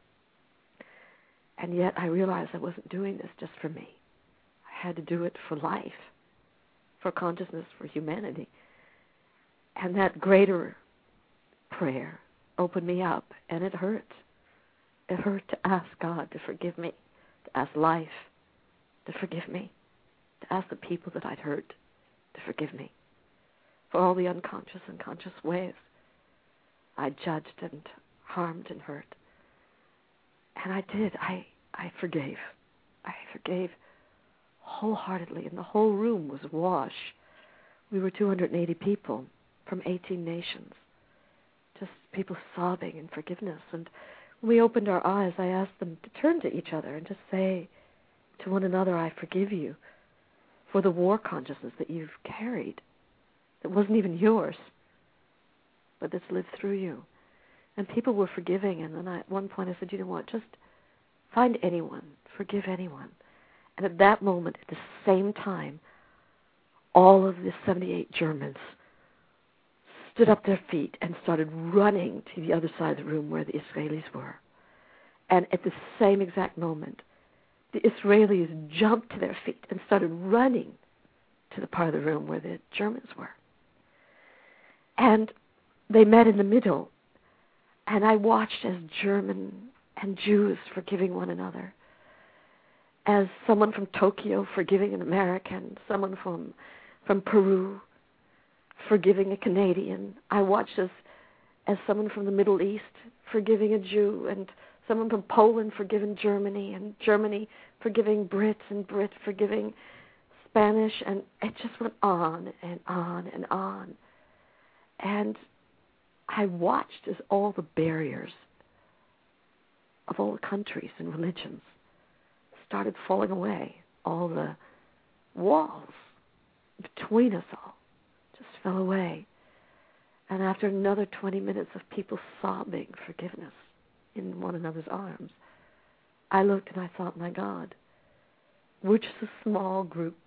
And yet I realized I wasn't doing this just for me. I had to do it for life, for consciousness, for humanity. And that greater prayer opened me up, and it hurt. It hurt to ask God to forgive me, to ask life to forgive me, to ask the people that I'd hurt to forgive me for all the unconscious and conscious ways I judged and harmed and hurt. And I did. I forgave. I forgave wholeheartedly, and the whole room was awash. We were 280 people from 18 nations, just people sobbing in forgiveness. And when we opened our eyes, I asked them to turn to each other and just say to one another, I forgive you for the war consciousness that you've carried, that wasn't even yours, but that's lived through you. And people were forgiving, and then at one point I said, you know what, just find anyone, forgive anyone. And at that moment, at the same time, all of the 78 Germans stood up their feet and started running to the other side of the room where the Israelis were. And at the same exact moment, the Israelis jumped to their feet and started running to the part of the room where the Germans were. And they met in the middle, and I watched as German and Jews forgiving one another, as someone from Tokyo forgiving an American, someone from Peru forgiving a Canadian. I watched as someone from the Middle East forgiving a Jew, and someone from Poland forgiving Germany, and Germany forgiving Brits, and Brit forgiving Spanish, and it just went on and on and on. And I watched as all the barriers of all the countries and religions started falling away. All the walls between us all just fell away. And after another 20 minutes of people sobbing forgiveness in one another's arms, I looked and I thought, my God, we're just a small group,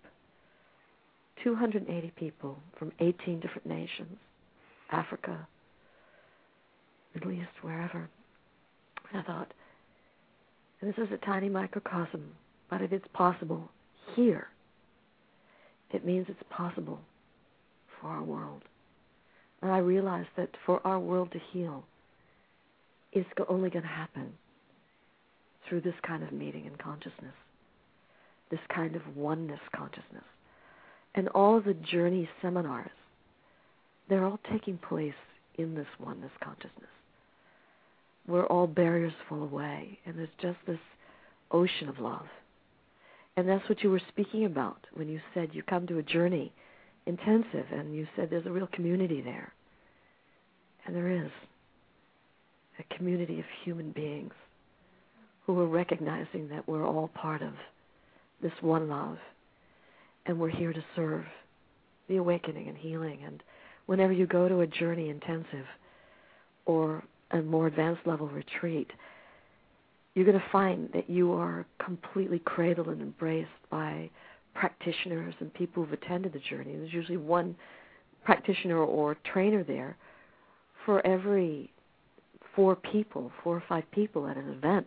280 people from 18 different nations, Africa, Middle East, wherever. And I thought, this is a tiny microcosm, but if it's possible here, it means it's possible for our world. And I realized that for our world to heal, it's only going to happen through this kind of meeting in consciousness, this kind of oneness consciousness. And all of the journey seminars, they're all taking place in this oneness consciousness, where all barriers fall away, and there's just this ocean of love. And that's what you were speaking about when you said you come to a journey intensive, and you said there's a real community there. And there is a community of human beings who are recognizing that we're all part of this one love, and we're here to serve the awakening and healing. And whenever you go to a journey intensive or a more advanced level retreat, you're going to find that you are completely cradled and embraced by practitioners and people who've attended the journey. There's usually one practitioner or trainer there for every 4 or 5 people at an event,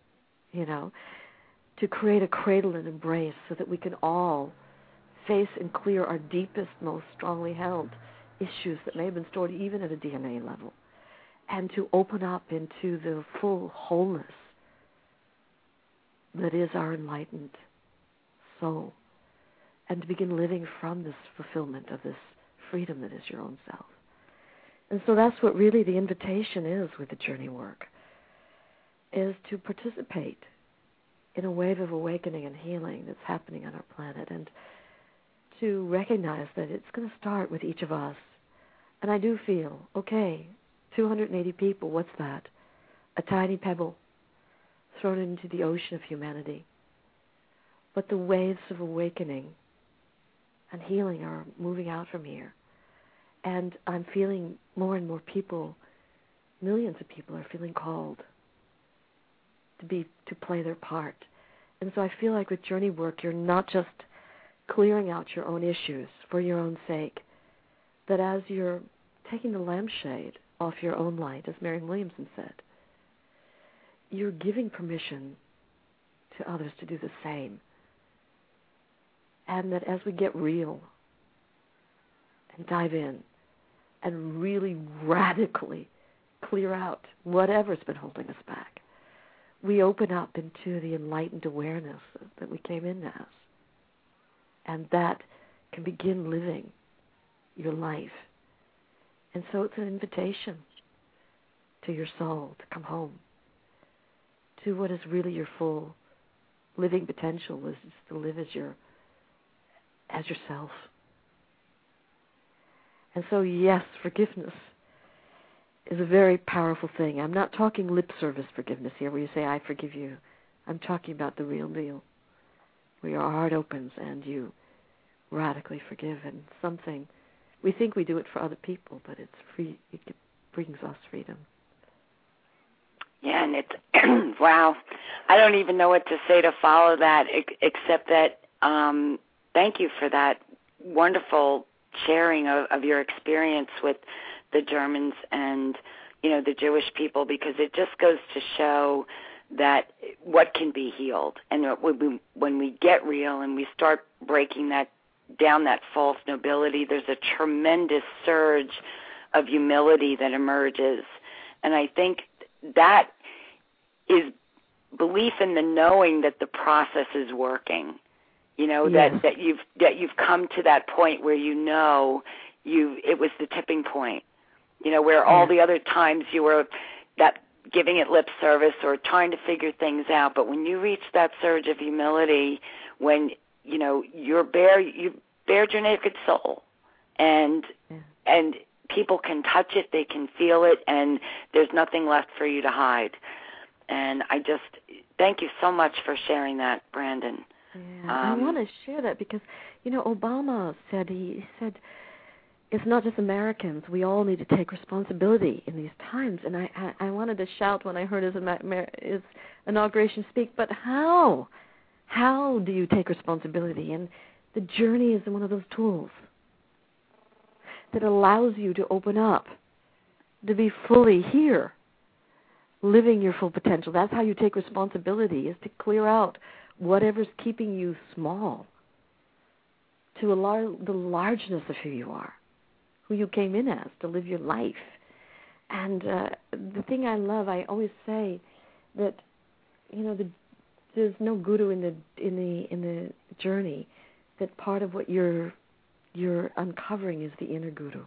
to create a cradle and embrace so that we can all face and clear our deepest, most strongly held issues that may have been stored even at a DNA level, and to open up into the full wholeness that is our enlightened soul, and to begin living from this fulfillment of this freedom that is your own self. And so that's what really the invitation is with the journey work, is to participate in a wave of awakening and healing that's happening on our planet, and to recognize that it's going to start with each of us. And I do feel, okay, 280 people, what's that? A tiny pebble thrown into the ocean of humanity. But the waves of awakening and healing are moving out from here. And I'm feeling more and more people, millions of people are feeling called to play their part. And so I feel like with journey work, you're not just clearing out your own issues for your own sake, that as you're taking the lampshade off your own light, as Marianne Williamson said, you're giving permission to others to do the same. And that as we get real and dive in and really radically clear out whatever's been holding us back, we open up into the enlightened awareness that we came in as. And that can begin living your life. And so it's an invitation to your soul to come home to what is really your full living potential, is to live as yourself. And so, yes, forgiveness is a very powerful thing. I'm not talking lip service forgiveness here where you say, I forgive you. I'm talking about the real deal, where your heart opens and you radically forgive. And something, we think we do it for other people, but it's free. It brings us freedom. Yeah, and it's, wow. I don't even know what to say to follow that, except that thank you for that wonderful sharing of your experience with the Germans and, the Jewish people, because it just goes to show that what can be healed. And when we get real and we start breaking down that false nobility, there's a tremendous surge of humility that emerges. And I think that is belief in the knowing that the process is working. Yes. that you've come to that point where it was the tipping point. Where all the other times you were that giving it lip service or trying to figure things out, but when you reach that surge of humility, when you've bared your naked soul, and people can touch it, they can feel it, and there's nothing left for you to hide. And I just thank you so much for sharing that, Brandon. Yeah, I want to share that because, Obama said, it's not just Americans. We all need to take responsibility in these times. And I wanted to shout when I heard his inauguration speak, but how? How do you take responsibility? And the journey is one of those tools that allows you to open up, to be fully here, living your full potential. That's how you take responsibility, is to clear out whatever's keeping you small, to allow the largeness of who you are, who you came in as, to live your life. And the thing I love, I always say that, there's no guru in the journey. That part of what you're uncovering is the inner guru,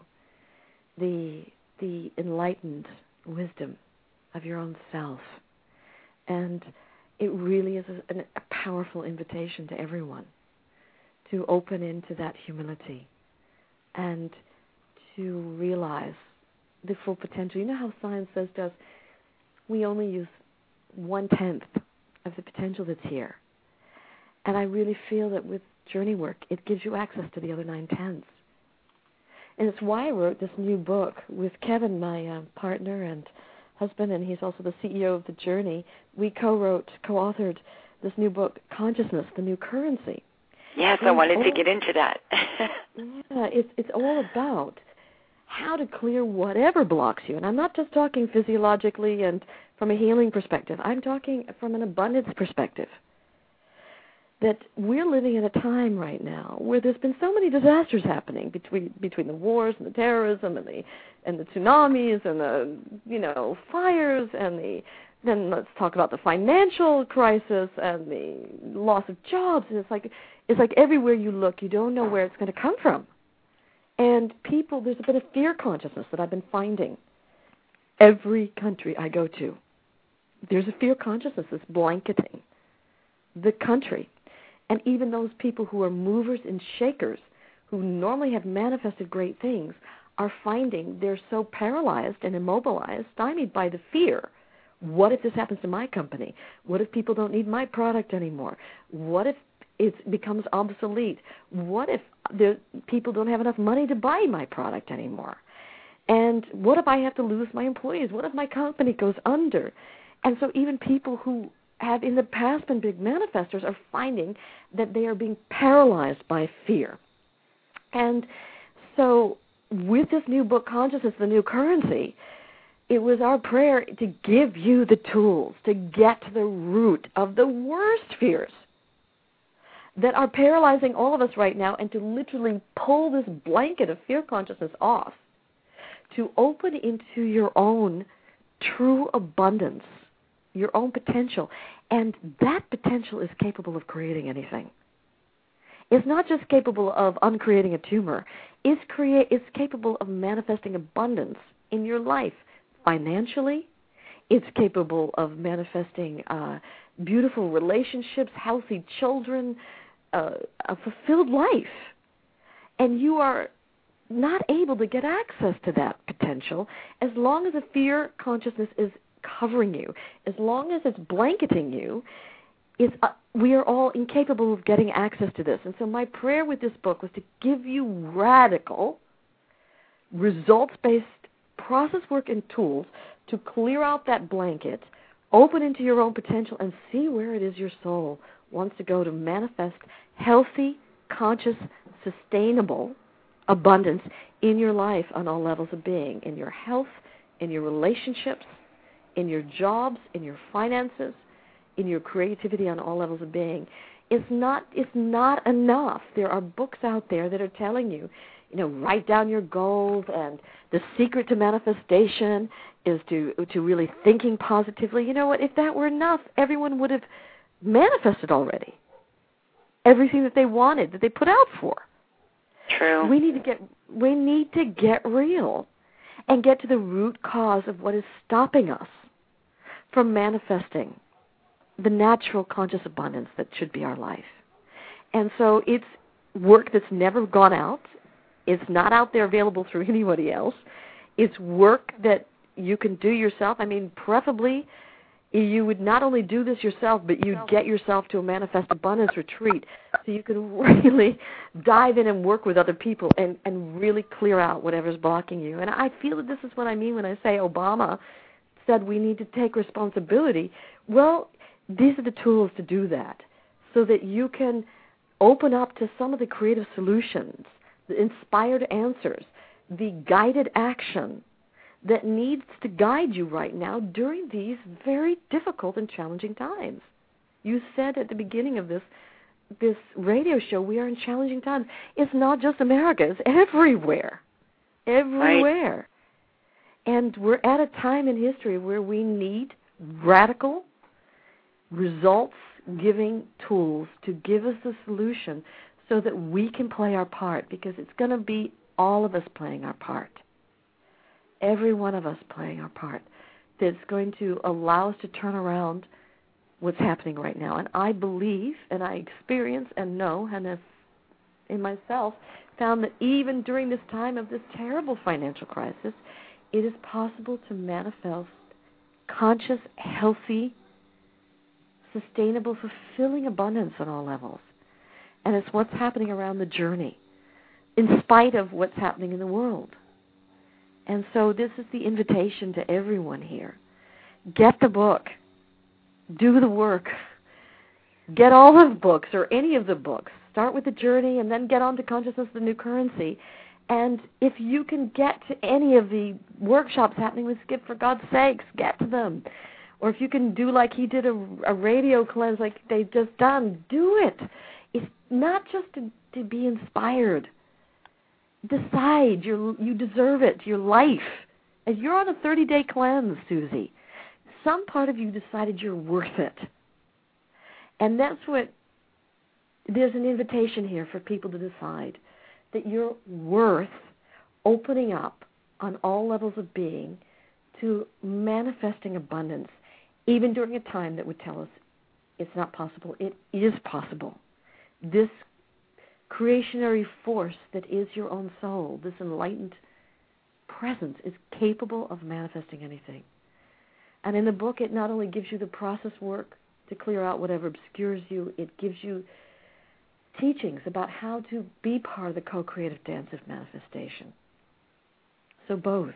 the enlightened wisdom of your own self. And it really is a powerful invitation to everyone to open into that humility and to realize the full potential. You know how science says to us, we only use 1/10 of the potential that's here. And I really feel that with journey work, it gives you access to the other 9/10. And it's why I wrote this new book with Kevin, my partner and husband, and he's also the CEO of The Journey. We co-authored this new book, Consciousness, the New Currency. Yes, I wanted to get into that. Yeah, it's all about how to clear whatever blocks you. And I'm not just talking physiologically and from a healing perspective. I'm talking from an abundance perspective. That we're living in a time right now where there's been so many disasters happening between the wars and the terrorism and the tsunamis and the fires and then let's talk about the financial crisis and the loss of jobs. And it's like everywhere you look, you don't know where it's going to come from. And people, there's a bit of fear consciousness that I've been finding. Every country I go to, there's a fear consciousness that's blanketing the country. And even those people who are movers and shakers, who normally have manifested great things, are finding they're so paralyzed and immobilized, stymied by the fear. What if this happens to my company? What if people don't need my product anymore? What if it becomes obsolete? What if people don't have enough money to buy my product anymore? And what if I have to lose my employees? What if my company goes under? And so even people who have in the past been big manifestors are finding that they are being paralyzed by fear. And so with this new book, Consciousness, the New Currency, it was our prayer to give you the tools to get to the root of the worst fears that are paralyzing all of us right now, and to literally pull this blanket of fear consciousness off, to open into your own true abundance, your own potential. And that potential is capable of creating anything. It's not just capable of uncreating a tumor. It's capable of manifesting abundance in your life. Financially, it's capable of manifesting beautiful relationships, healthy children, a fulfilled life. And you are not able to get access to that potential as long as a fear consciousness is covering you, as long as it's blanketing you. We are all incapable of getting access to this. And so my prayer with this book was to give you radical, results-based process work and tools to clear out that blanket, open into your own potential, and see where it is your soul wants to go to manifest healthy, conscious, sustainable abundance in your life on all levels of being, in your health, in your relationships, in your jobs, in your finances, in your creativity on all levels of being. It's not enough. There are books out there that are telling you, write down your goals, and the secret to manifestation is to really thinking positively. You know what? If that were enough, everyone would have manifested already everything that they wanted, that they put out for. True. We need to get real and get to the root cause of what is stopping us from manifesting the natural conscious abundance that should be our life. And so it's work that's never gone out. It's not out there available through anybody else. It's work that you can do yourself. I mean, preferably you would not only do this yourself, but you'd get yourself to a Manifest Abundance retreat so you can really dive in and work with other people and really clear out whatever's blocking you. And I feel that this is what I mean when I say Obama said we need to take responsibility. Well, these are the tools to do that so that you can open up to some of the creative solutions, the inspired answers, the guided action that needs to guide you right now during these very difficult and challenging times. You said at the beginning of this radio show, we are in challenging times. It's not just America. It's everywhere. Everywhere. Right. And we're at a time in history where we need radical, results-giving tools to give us the solution so that we can play our part, because it's going to be all of us playing our part. Every one of us playing our part that's going to allow us to turn around what's happening right now. And I believe, and I experience and know, and have in myself found that even during this time of this terrible financial crisis, it is possible to manifest conscious, healthy, sustainable, fulfilling abundance on all levels. And it's what's happening around the journey, in spite of what's happening in the world. And so this is the invitation to everyone here. Get the book. Do the work. Get all of the books or any of the books. Start with the journey and then get on to Consciousness, the New Currency. And if you can get to any of the workshops happening with Skip, for God's sakes, get to them. Or if you can do like he did, a radio cleanse like they've just done, do it. It's not just to be inspired. Decide you deserve it, your life. And you're on a 30-day cleanse, Susie. some part of you decided you're worth it. And that's what, there's an invitation here for people to decide that you're worth opening up on all levels of being to manifesting abundance, even during a time that would tell us it's not possible. It is possible. This creationary force that is your own soul, this enlightened presence, is capable of manifesting anything. And in the book, it not only gives you the process work to clear out whatever obscures you, it gives you teachings about how to be part of the co-creative dance of manifestation. So both.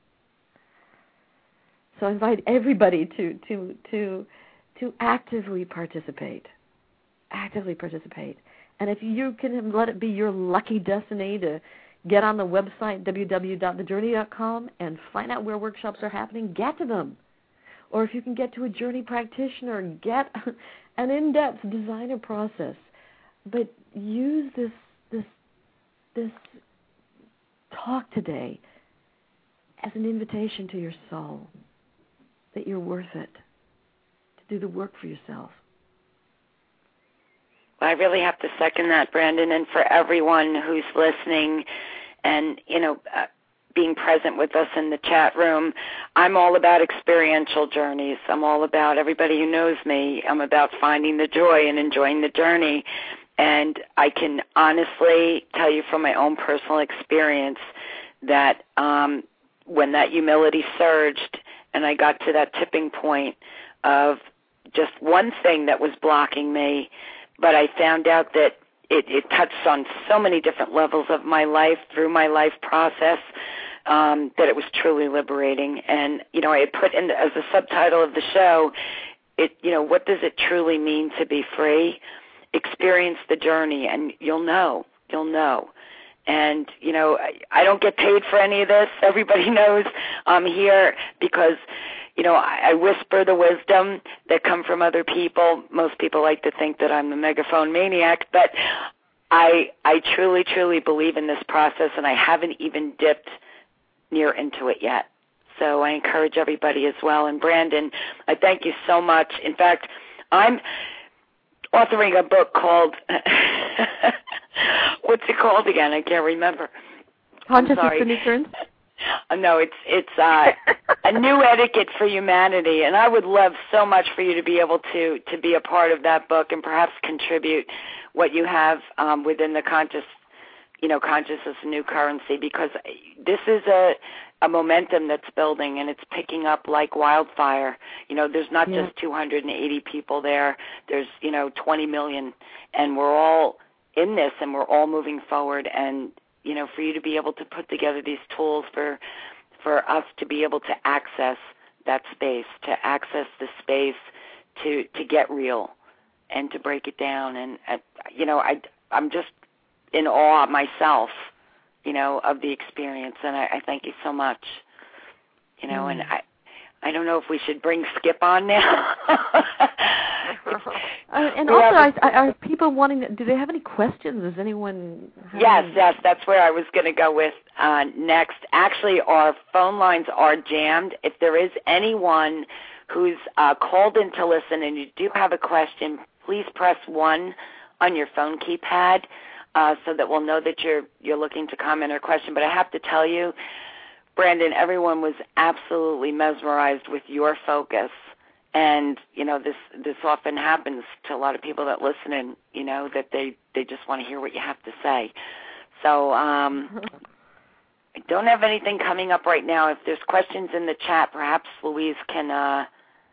So I invite everybody to actively participate. Actively participate. And if you can let it be your lucky destiny to get on the website www.thejourney.com and find out where workshops are happening, get to them. Or if you can get to a journey practitioner, get an in-depth designer process. But use this talk today as an invitation to your soul, that you're worth it, to do the work for yourself. Well, I really have to second that, Brandon, and for everyone who's listening and, being present with us in the chat room, I'm all about experiential journeys. I'm all about, everybody who knows me, I'm about finding the joy and enjoying the journey. And I can honestly tell you from my own personal experience that when that humility surged and I got to that tipping point of just one thing that was blocking me, but I found out that it touched on so many different levels of my life through my life process that it was truly liberating. And, I put in as a subtitle of the show, what does it truly mean to be free? Experience the journey, and you'll know. And, I don't get paid for any of this. Everybody knows I'm here because, I whisper the wisdom that come from other people. Most people like to think that I'm the megaphone maniac, but I truly, truly believe in this process, and I haven't even dipped near into it yet. So I encourage everybody as well. And Brandon, I thank you so much. In fact, I'm authoring a book called, what's it called again? I can't remember. Consciousness for New Turns? No, it's a new etiquette for humanity, and I would love so much for you to be able to be a part of that book and perhaps contribute what you have within the consciousness new currency, because this is a momentum that's building, and it's picking up like wildfire. There's not just 280 people there. There's 20 million, and we're all in this, and we're all moving forward. And for you to be able to put together these tools for us to be able to access that space, to access the space to get real and to break it down. And I'm just in awe myself, of the experience, and I thank you so much. And I don't know if we should bring Skip on now. And also, are people wanting? Do they have any questions? Is anyone? Yes, that's where I was going to go with next. Actually, our phone lines are jammed. If there is anyone who's called in to listen and you do have a question, please press 1 on your phone keypad so that we'll know that you're looking to comment or question. But I have to tell you, Brandon, everyone was absolutely mesmerized with your focus. And, this often happens to a lot of people that listen and, that they just want to hear what you have to say. So I don't have anything coming up right now. If there's questions in the chat, perhaps Louise can,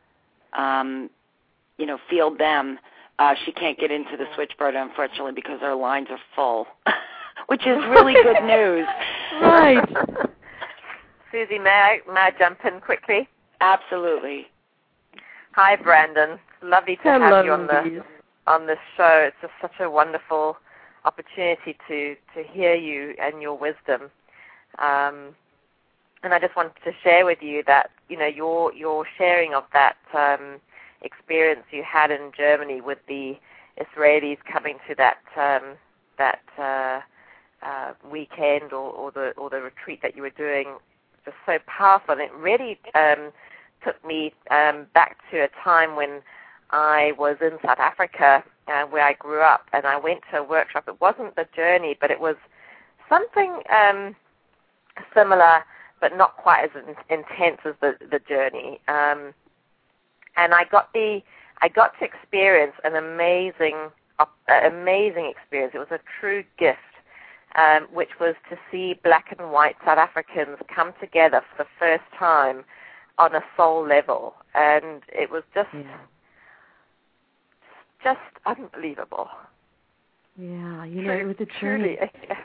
field them. She can't get into the switchboard, unfortunately, because our lines are full, which is really good news. Right. Susie, may I jump in quickly? Absolutely. Hi, Brandon. Lovely to have you on this show. It's just such a wonderful opportunity to hear you and your wisdom. And I just wanted to share with you that, your sharing of that experience you had in Germany with the Israelis coming to that weekend or the retreat that you were doing, just so powerful. And it really took me back to a time when I was in South Africa, where I grew up, and I went to a workshop. It wasn't the journey, but it was something similar, but not quite as intense as the journey. And I got to experience an amazing experience. It was a true gift, which was to see black and white South Africans come together for the first time on a soul level, and it was just unbelievable. Yeah, you know, with the journey, truly a gift.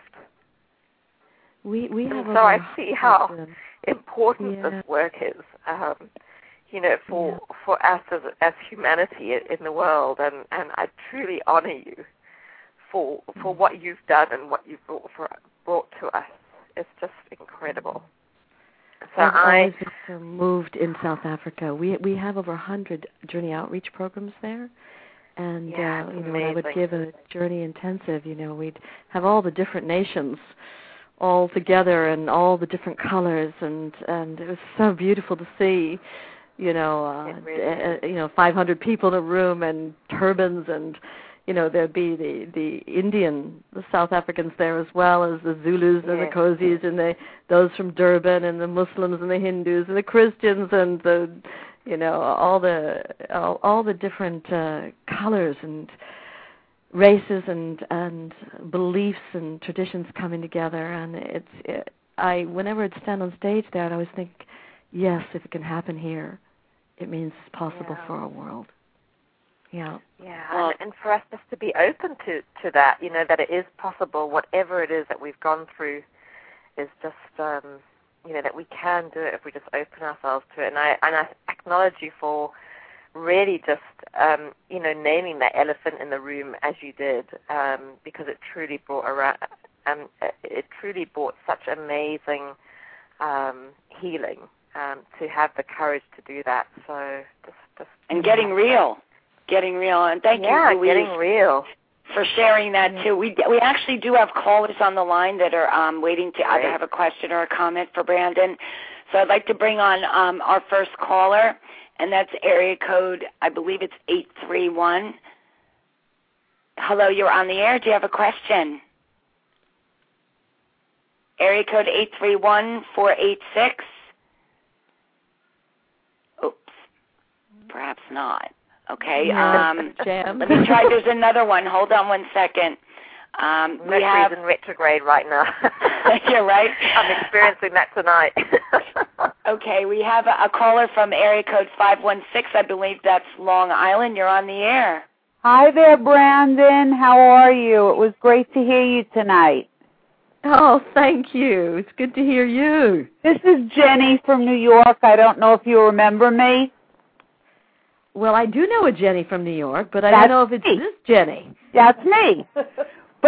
We have. So I see how important this work is, you know, for us as humanity in the world, and I truly honor you for what you've done and what you've brought to us. It's just incredible. So I've always been so moved in South Africa. We have over 100 journey outreach programs there. And, you know, when I would give a journey intensive, you know, we'd have all the different nations all together and all the different colors. And it was so beautiful to see, you know, 500 people in a room and turbans, and, you know, there'd be the South Africans there as well as the Zulus and the Khoisis and those from Durban, and the Muslims and the Hindus and the Christians and the, you know, all the different colors and races and beliefs and traditions coming together. And whenever I'd stand on stage there, I'd always think, yes, if it can happen here, it means it's possible for our world. Yeah. Yeah, and for us just to be open to that, you know, that it is possible, whatever it is that we've gone through, is just, you know, that we can do it if we just open ourselves to it. And I acknowledge you for really just, you know, naming that elephant in the room as you did, because it truly brought such amazing healing, to have the courage to do that. So just and getting real, and thank you, Louise, getting real, for sharing that too. We actually do have callers on the line that are waiting to either have a question or a comment for Brandon. So I'd like to bring on our first caller, and that's area code, I believe it's 831. Hello, you're on the air. Do you have a question? Area code 831-486. Oops, perhaps not. Okay. Let me try. There's another one. Hold on one second. Mercury's in retrograde right now. You're right. I'm experiencing that tonight. Okay, we have a caller from area code 516. I believe that's Long Island. You're on the air. Hi there, Brandon. How are you? It was great to hear you tonight. Oh, thank you. It's good to hear you. This is Jenny from New York. I don't know if you remember me. Well, I do know a Jenny from New York, but I don't know if it's this Jenny. That's me. But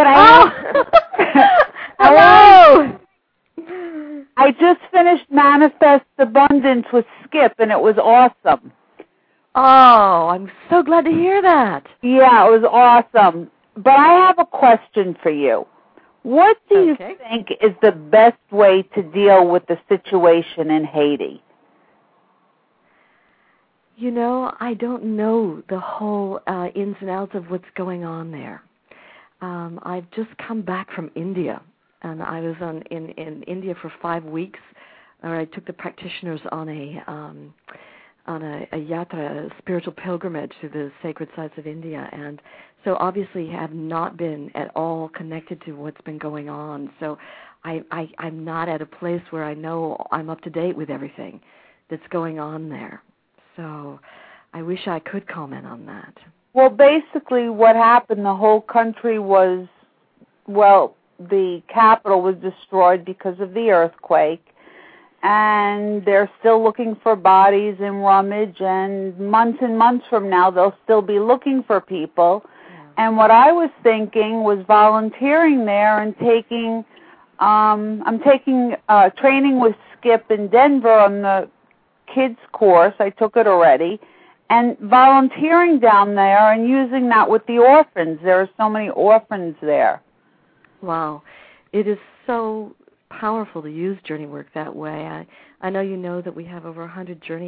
hello. I just finished Manifest Abundance with Skip, and it was awesome. Oh, I'm so glad to hear that. Yeah, it was awesome. But I have a question for you. What do you think is the best way to deal with the situation in Haiti? You know, I don't know the whole ins and outs of what's going on there. I've just come back from India, and I was in India for 5 weeks, where I took the practitioners on a yatra, a spiritual pilgrimage to the sacred sites of India, and so obviously have not been at all connected to what's been going on. So I'm not at a place where I know I'm up to date with everything that's going on there. So I wish I could comment on that. Well, basically what happened, the whole country was, the capital was destroyed because of the earthquake, and they're still looking for bodies in Rummage, and months from now they'll still be looking for people. Yeah. And what I was thinking was volunteering there and I'm taking training with Skip in Denver on the kids course. I took it already, and volunteering down there and using that with the orphans. There are so many orphans there. Wow. It is so powerful to use journey work that way. I know you know that we have over 100 journey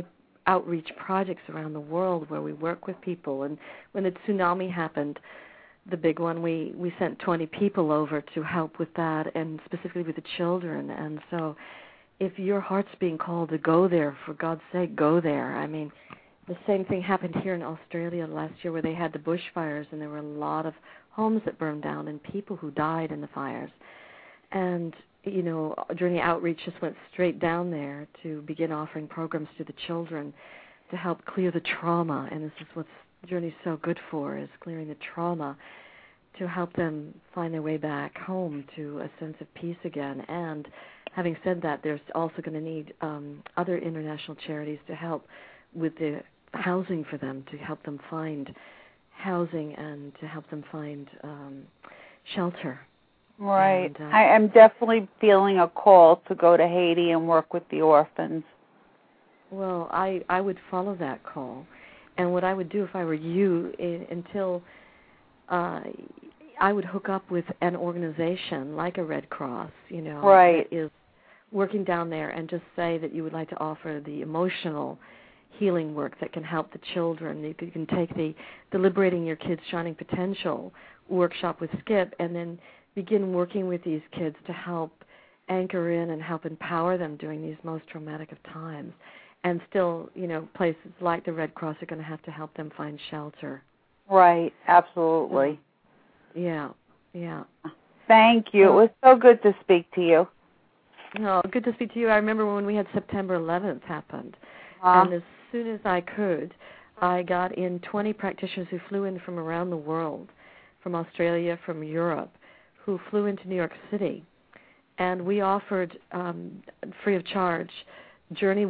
outreach projects around the world where we work with people. And when the tsunami happened, the big one, we sent 20 people over to help with that, and specifically with the children. And so if your heart's being called to go there, for God's sake, go there. I mean, the same thing happened here in Australia last year where they had the bushfires, and there were a lot of homes that burned down and people who died in the fires. And, you know, Journey Outreach just went straight down there to begin offering programs to the children to help clear the trauma. And this is what Journey's so good for, is clearing the trauma, to help them find their way back home to a sense of peace again. And having said that, there's also going to need other international charities to help with the housing for them, to help them find housing and to help them find shelter. Right. And, I am definitely feeling a call to go to Haiti and work with the orphans. Well, I would follow that call. And what I would do if I were you, until I would hook up with an organization like a Red Cross, you know, right, that is working down there, and just say that you would like to offer the emotional healing work that can help the children. You can take the Liberating Your Kids' Shining Potential workshop with Skip, and then begin working with these kids to help anchor in and help empower them during these most traumatic of times. And still, you know, places like the Red Cross are going to have to help them find shelter. Right, absolutely. Yeah, yeah. Thank you. It was so good to speak to you. No, good to speak to you. I remember when we had September 11th happened, and as soon as I could, I got in 20 practitioners who flew in from around the world, from Australia, from Europe, who flew into New York City, and we offered free of charge journey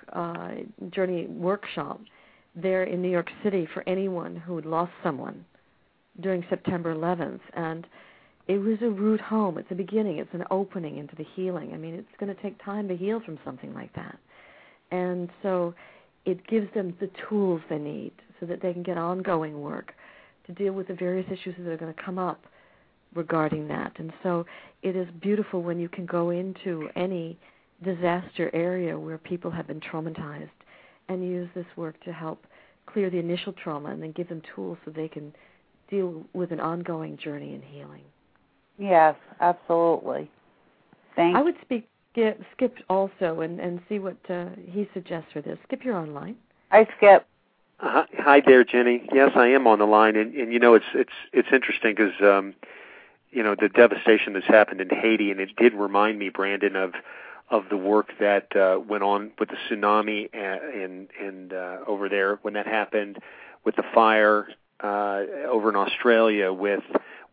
workshop there in New York City for anyone who had lost someone during September 11th. And it was a route home. It's a beginning. It's an opening into the healing. I mean, it's going to take time to heal from something like that. And so it gives them the tools they need so that they can get ongoing work to deal with the various issues that are going to come up regarding that. And so it is beautiful when you can go into any disaster area where people have been traumatized and use this work to help clear the initial trauma and then give them tools so they can deal with an ongoing journey in healing. Yes, absolutely. Thank you. I would Skip also and see what he suggests for this. Skip, you're online. Hi, Skip. Hi there, Jenny. Yes, I am on the line, and you know, it's interesting because you know, the devastation that's happened in Haiti, and it did remind me, Brandon, of the work that went on with the tsunami and over there when that happened, with the fire over in Australia, with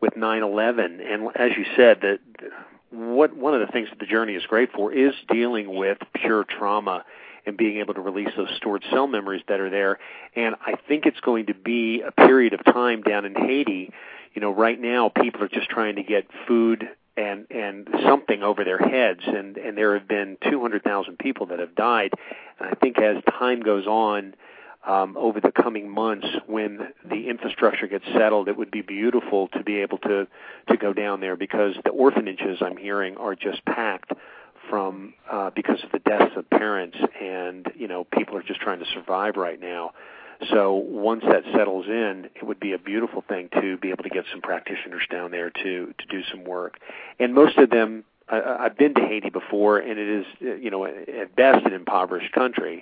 9/11, and as you said, that one of the things that the journey is great for is dealing with pure trauma and being able to release those stored cell memories that are there. And I think it's going to be a period of time down in Haiti. You know, right now people are just trying to get food and something over their heads, and there have been 200,000 people that have died. And I think as time goes on, over the coming months, when the infrastructure gets settled, it would be beautiful to be able to go down there, because the orphanages, I'm hearing, are just packed from because of the deaths of parents, and you know, people are just trying to survive right now. So once that settles in, it would be a beautiful thing to be able to get some practitioners down there to do some work. And most of them, I've been to Haiti before, and it is, you know, at best an impoverished country.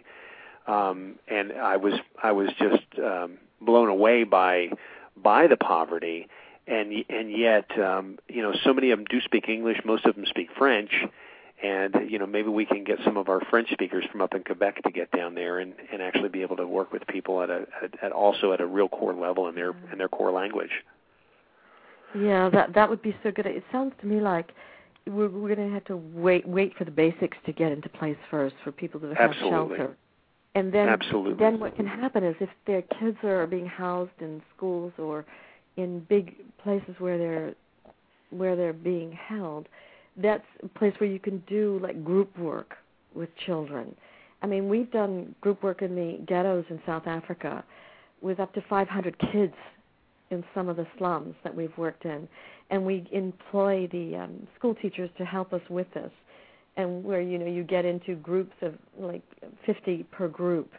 And I was just blown away by the poverty, and yet you know, so many of them do speak English. Most of them speak French, and you know, maybe we can get some of our French speakers from up in Quebec to get down there and actually be able to work with people also at a real core level in their core language. Yeah, that would be so good. It sounds to me like we're going to have to wait for the basics to get into place first for people to have shelter. And then, then what can happen is if their kids are being housed in schools or in big places where they're being held, that's a place where you can do like group work with children. I mean, we've done group work in the ghettos in South Africa with up to 500 kids in some of the slums that we've worked in, and we employ the school teachers to help us with this. And where, you know, you get into groups of like 50 per group,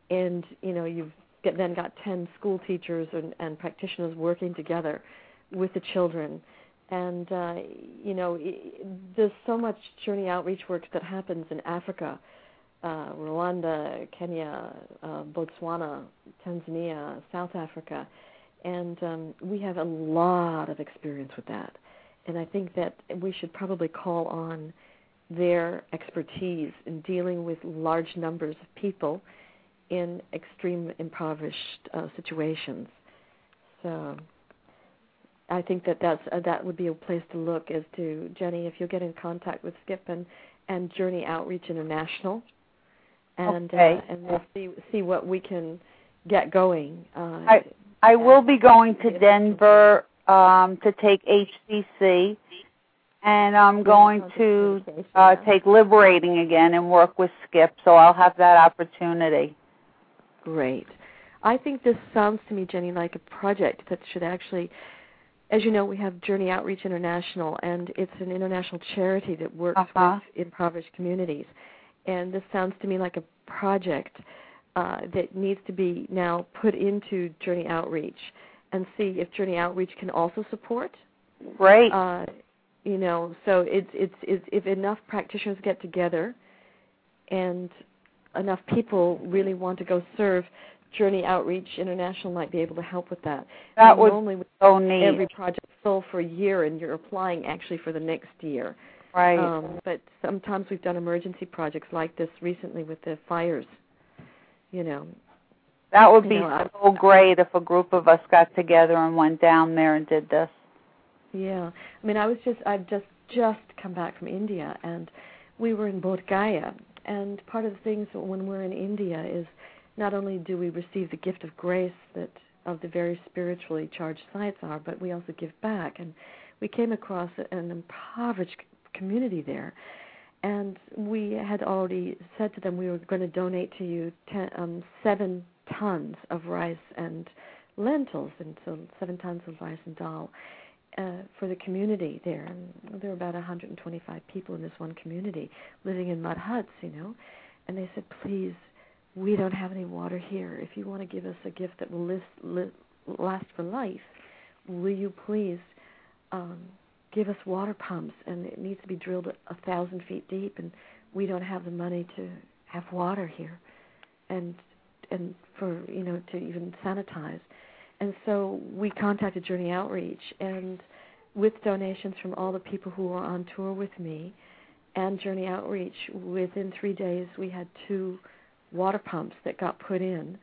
and you've then got 10 school teachers and practitioners working together with the children. And, there's so much journey outreach work that happens in Africa, Rwanda, Kenya, Botswana, Tanzania, South Africa. And we have a lot of experience with that. And I think that we should probably call on their expertise in dealing with large numbers of people in extreme impoverished situations. So I think that would be a place to look as to, Jenny, if you'll get in contact with Skip and Journey Outreach International, and we'll see what we can get going. I will be going to Denver to take HCC, and I'm going to take Liberating again and work with Skip, so I'll have that opportunity. Great. I think this sounds to me, Jenny, like a project that should actually, as you know, we have Journey Outreach International, and it's an international charity that works with impoverished communities. And this sounds to me like a project that needs to be now put into Journey Outreach and see if Journey Outreach can also support. Right. So it's if enough practitioners get together and enough people really want to go serve, Journey Outreach International might be able to help with that. That would normally so neat. Every project full for a year, and you're applying actually for the next year. Right. But sometimes we've done emergency projects like this recently with the fires. That would be so great if a group of us got together and went down there and did this. Yeah. I mean, I've just come back from India, and we were in Bodh Gaya. And part of the things when we're in India is not only do we receive the gift of grace that of the very spiritually charged sites are, but we also give back. And we came across an impoverished community there, and we had already said to them we were going to donate to you 7 tons of rice and lentils, and so 7 tons of rice and dal for the community there. And there were about 125 people in this one community living in mud huts, and they said, please, we don't have any water here. If you want to give us a gift that will last for life, will you please give us water pumps? And it needs to be drilled 1,000 feet deep, and we don't have the money to have water here, and for to even sanitize. And so we contacted Journey Outreach, and with donations from all the people who were on tour with me and Journey Outreach, within 3 days we had 2 water pumps that got put in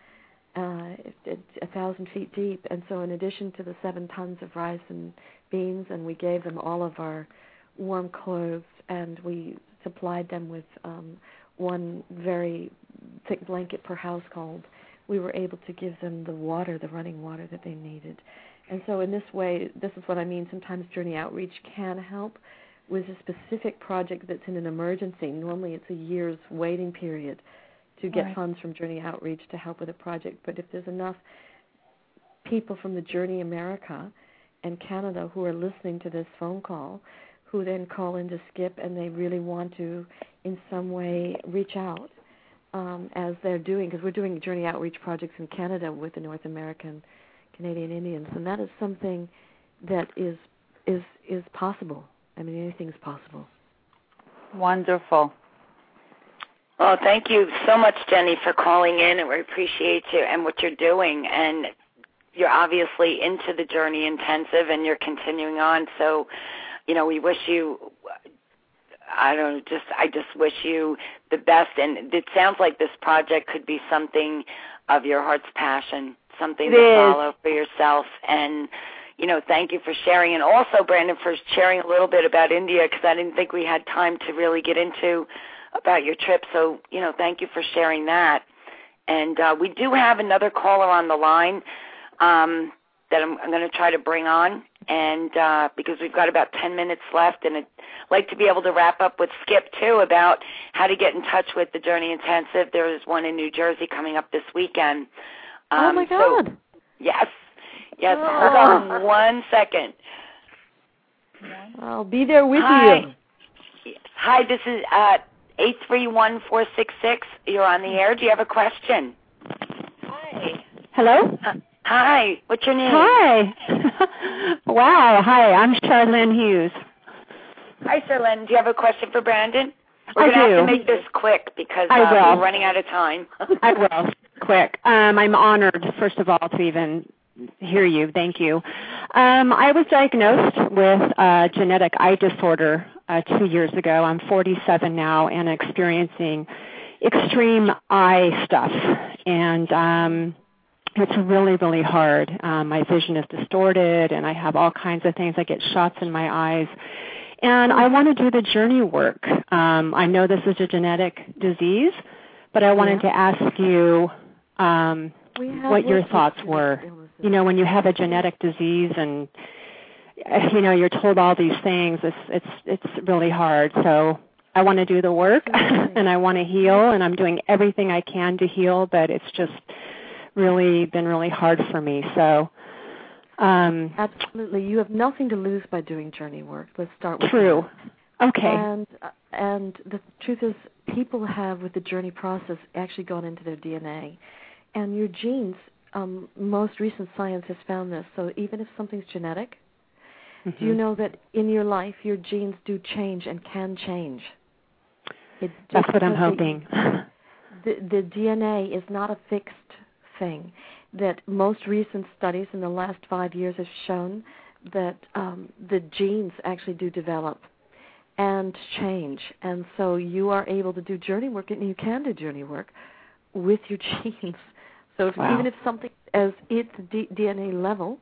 1,000 feet deep. And so in addition to the 7 tons of rice and beans, and we gave them all of our warm clothes, and we supplied them with one very thick blanket per household, we were able to give them the water, the running water that they needed. And so in this way, this is what I mean, sometimes Journey Outreach can help with a specific project that's in an emergency. Normally it's a year's waiting period to get funds from Journey Outreach to help with a project. But if there's enough people from the Journey America and Canada who are listening to this phone call, who then call into Skip and they really want to in some way reach out, as they're doing, because we're doing Journey Outreach projects in Canada with the North American Canadian Indians, and that is something that is possible. I mean, anything's possible. Wonderful. Well, thank you so much, Jenny, for calling in, and we appreciate you and what you're doing. And you're obviously into the Journey Intensive, and you're continuing on. So, we wish you, I just wish you the best. And it sounds like this project could be something of your heart's passion, something to follow for yourself. And, thank you for sharing. And also, Brandon, for sharing a little bit about India, because I didn't think we had time to really get into about your trip. So, thank you for sharing that. And we do have another caller on the line that I'm going to try to bring on, and because we've got about 10 minutes left, and I'd like to be able to wrap up with Skip, too, about how to get in touch with the Journey Intensive. There is one in New Jersey coming up this weekend. Oh, my God. So, yes. Hold on 1 second. I'll be there with you. Yes. Hi, this is 831-466. You're on the air. Do you have a question? Hello? Hi. What's your name? Hi. Wow. Hi, I'm Charlene Hughes. Hi, Charlene. Do you have a question for Brandon? We're I going to have do. to make this quick because I will. we're running out of time. I will. Quick. I'm honored, first of all, to even hear you. Thank you. I was diagnosed with a genetic eye disorder 2 years ago. I'm 47 now and experiencing extreme eye stuff. And it's really, really hard. My vision is distorted, and I have all kinds of things. I get shots in my eyes. And I want to do the journey work. I know this is a genetic disease, but I wanted to ask you what your thoughts were. You know, when you have a genetic disease and, you know, you're told all these things, it's really hard. So I want to do the work, and I want to heal, and I'm doing everything I can to heal, but it's just really been really hard for me. So absolutely, you have nothing to lose by doing journey work. Let's start with true. That. Okay. And the truth is, people have with the journey process actually gone into their DNA, and your genes. Most recent science has found this. So even if something's genetic, do you know that in your life your genes do change and can change? That's what I'm hoping. The DNA is not a fixed thing. That most recent studies in the last 5 years have shown that the genes actually do develop and change. And so you are able to do journey work, and you can do journey work with your genes. So even if something as it's DNA level,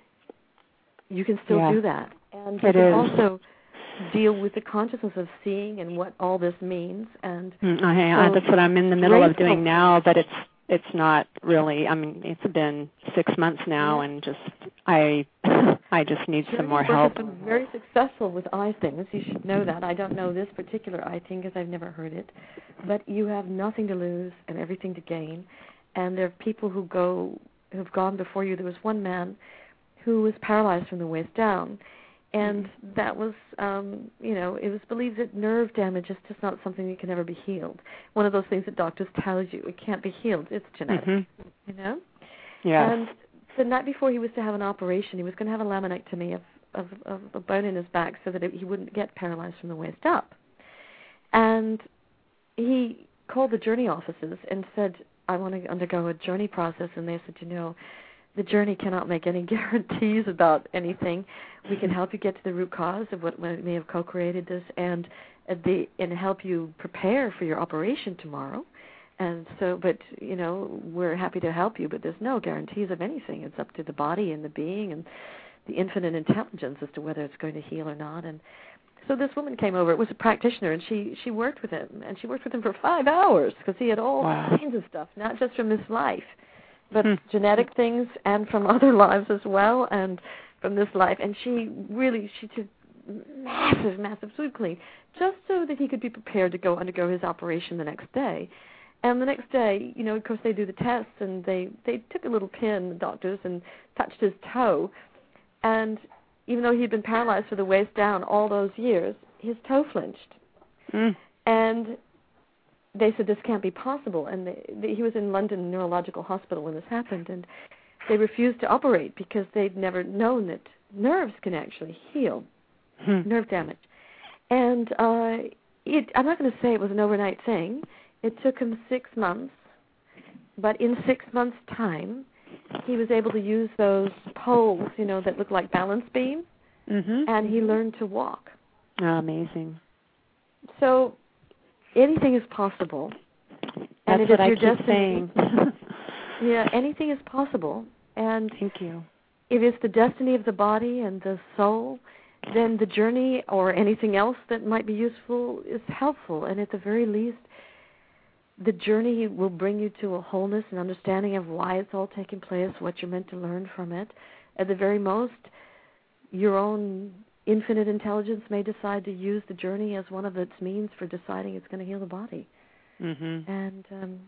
you can still do that. And you can also deal with the consciousness of seeing and what all this means. And that's what I'm in the middle of doing now, but it's not really. I mean, it's been 6 months now, and just I just need some more help. I've been very successful with eye things. You should know that. I don't know this particular eye thing because I've never heard it, but you have nothing to lose and everything to gain. And there are people who've gone before you. There was one man who was paralyzed from the waist down, and that was, it was believed that nerve damage is just not something that can ever be healed. One of those things that doctors tell you, it can't be healed. It's genetic, you know? Yeah. And the night before he was to have an operation, he was going to have a laminectomy of a bone in his back so that he wouldn't get paralyzed from the waist up. And he called the journey offices and said, I want to undergo a journey process, and they said, the journey cannot make any guarantees about anything. We can help you get to the root cause of what may have co-created this, and help you prepare for your operation tomorrow. And so, but we're happy to help you, but there's no guarantees of anything. It's up to the body and the being and the infinite intelligence as to whether it's going to heal or not. And so this woman came over. It was a practitioner, and she worked with him. And she worked with him for 5 hours because he had all kinds of stuff, not just from this life, but genetic things and from other lives as well, and from this life. And she took massive food clean just so that he could be prepared to go undergo his operation the next day. And the next day, of course, they do the tests, and they took a little pin, the doctors, and touched his toe. And even though he had been paralyzed from the waist down all those years, his toe flinched. And they said, this can't be possible. And he was in London Neurological Hospital when this happened, and they refused to operate because they'd never known that nerves can actually heal nerve damage. And I'm not going to say it was an overnight thing. It took him 6 months, but in 6 months' time, he was able to use those poles, that look like balance beams, and he learned to walk. Oh, amazing. So anything is possible. That's and what I keep saying. Yeah, anything is possible. And thank you. If it's the destiny of the body and the soul, then the journey or anything else that might be useful is helpful. And at the very least, the journey will bring you to a wholeness and understanding of why it's all taking place, what you're meant to learn from it. At the very most, your own infinite intelligence may decide to use the journey as one of its means for deciding it's going to heal the body. And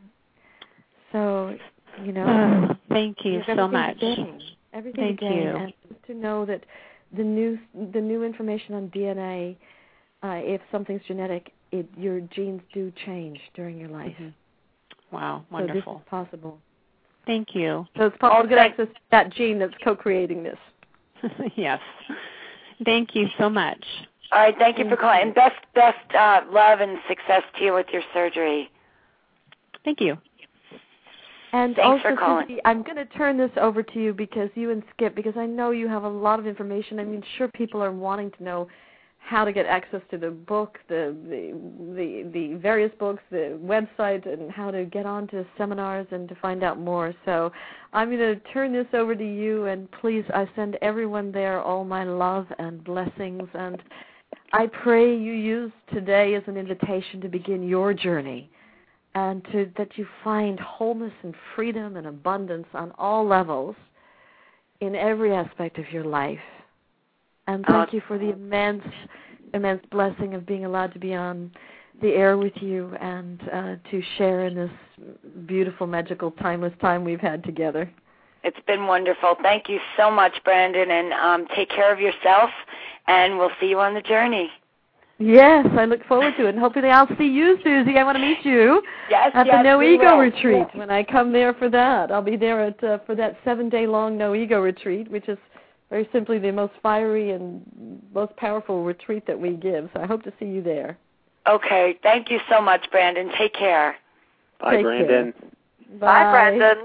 so, thank you so much. Everything thank you. And to know that the new information on DNA, if something's genetic, your genes do change during your life. Wow, wonderful. So this is possible. Thank you. So it's possible to get access to that gene that's co-creating this. Yes. Thank you so much. All right, thank you for calling. Best love and success to you with your surgery. Thank you. And thanks also, for calling. Susie, I'm going to turn this over to you because you and Skip, because I know you have a lot of information. I mean, sure, people are wanting to know how to get access to the book, the various books, the website, and how to get on to seminars and to find out more. So I'm going to turn this over to you, and please, I send everyone there all my love and blessings, and I pray you use today as an invitation to begin your journey, and that you find wholeness and freedom and abundance on all levels in every aspect of your life. And thank you for the immense blessing of being allowed to be on the air with you and to share in this beautiful, magical, timeless time we've had together. It's been wonderful. Thank you so much, Brandon, and take care of yourself, and we'll see you on the journey. Yes, I look forward to it, and hopefully I'll see you, Susie. I want to meet you at the No Ego Retreat when I come there for that. I'll be there for that 7-day-long No Ego Retreat, which is very simply the most fiery and most powerful retreat that we give. So I hope to see you there. Okay. Thank you so much, Brandon. Take care. Bye, Take Brandon. Care. Bye, Brandon.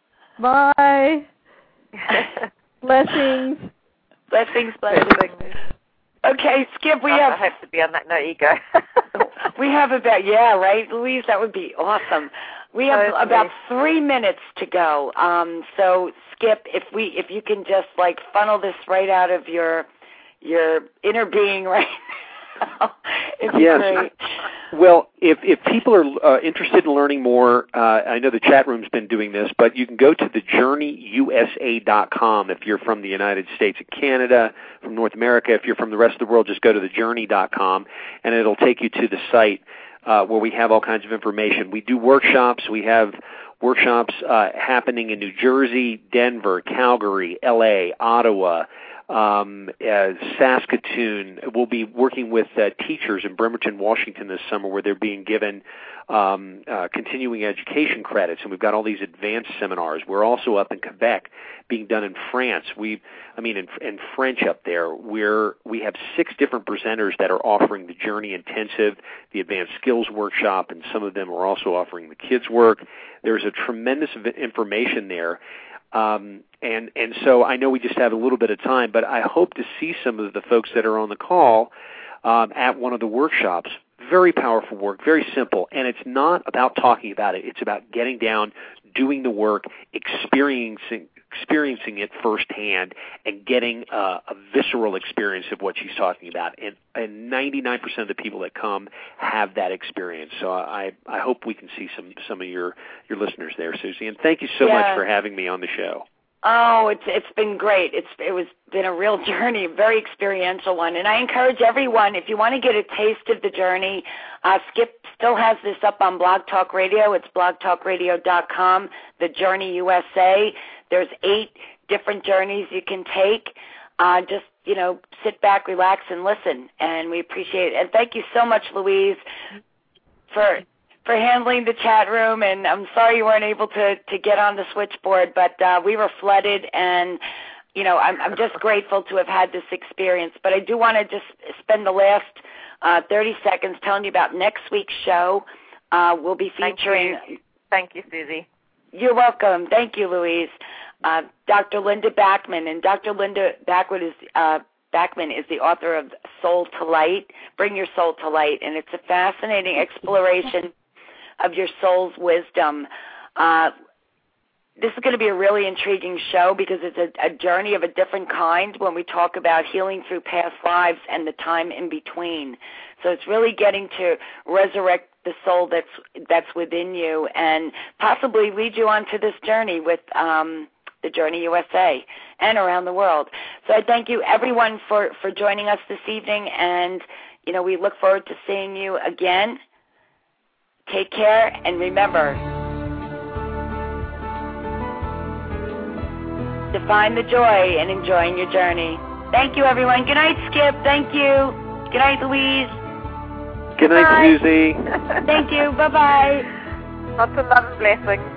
Bye. Blessings. Blessings, blessings. Okay, Skip, I hope to be on that No Ego. We have about, right, Louise? That would be awesome. We have about 3 minutes to go. So, Skip, if you can just funnel this right out of your inner being right now, it'd be great. Well, if people are interested in learning more, I know the chat room's been doing this, but you can go to thejourneyusa.com if you're from the United States and Canada, from North America. If you're from the rest of the world, just go to thejourney.com, and it'll take you to the site where we have all kinds of information. We do workshops. We have workshops happening in New Jersey, Denver, Calgary, L.A., Ottawa, Saskatoon. We'll be working with teachers in Bremerton, Washington this summer, where they're being given continuing education credits, and we've got all these advanced seminars. We're also up in Quebec, being done in France. In French up there, we have 6 different presenters that are offering the Journey Intensive, the Advanced Skills Workshop, and some of them are also offering the kids' work. There's a tremendous information there. And so I know we just have a little bit of time, but I hope to see some of the folks that are on the call at one of the workshops. Very powerful work, very simple, and it's not about talking about it. It's about getting down, doing the work, experiencing it firsthand, and getting a visceral experience of what she's talking about. And 99% of the people that come have that experience. So I hope we can see some of your listeners there, Susie. And thank you so much for having me on the show. Oh, it's been great. It's been a real journey, a very experiential one. And I encourage everyone, if you want to get a taste of the journey, Skip still has this up on Blog Talk Radio. It's blogtalkradio.com, The Journey USA. There's 8 different journeys you can take. Just, sit back, relax, and listen. And we appreciate it. And thank you so much, Louise, for handling the chat room, and I'm sorry you weren't able to get on the switchboard, but we were flooded, and, I'm just grateful to have had this experience. But I do want to just spend the last 30 seconds telling you about next week's show. We'll be featuring... Thank you, Susie. You're welcome. Thank you, Louise. Dr. Linda Backman, and Dr. Linda Backman is the author of Soul to Light, Bring Your Soul to Light, and it's a fascinating exploration of your soul's wisdom. This is going to be a really intriguing show because it's a journey of a different kind when we talk about healing through past lives and the time in between. So it's really getting to resurrect the soul that's within you and possibly lead you onto this journey with the Journey USA and around the world. So I thank you, everyone, for joining us this evening, and we look forward to seeing you again. Take care, and remember to find the joy in enjoying your journey. Thank you, everyone. Good night, Skip. Thank you. Good night, Louise. Good night, Susie. Thank you. Bye-bye. Lots of love and blessings.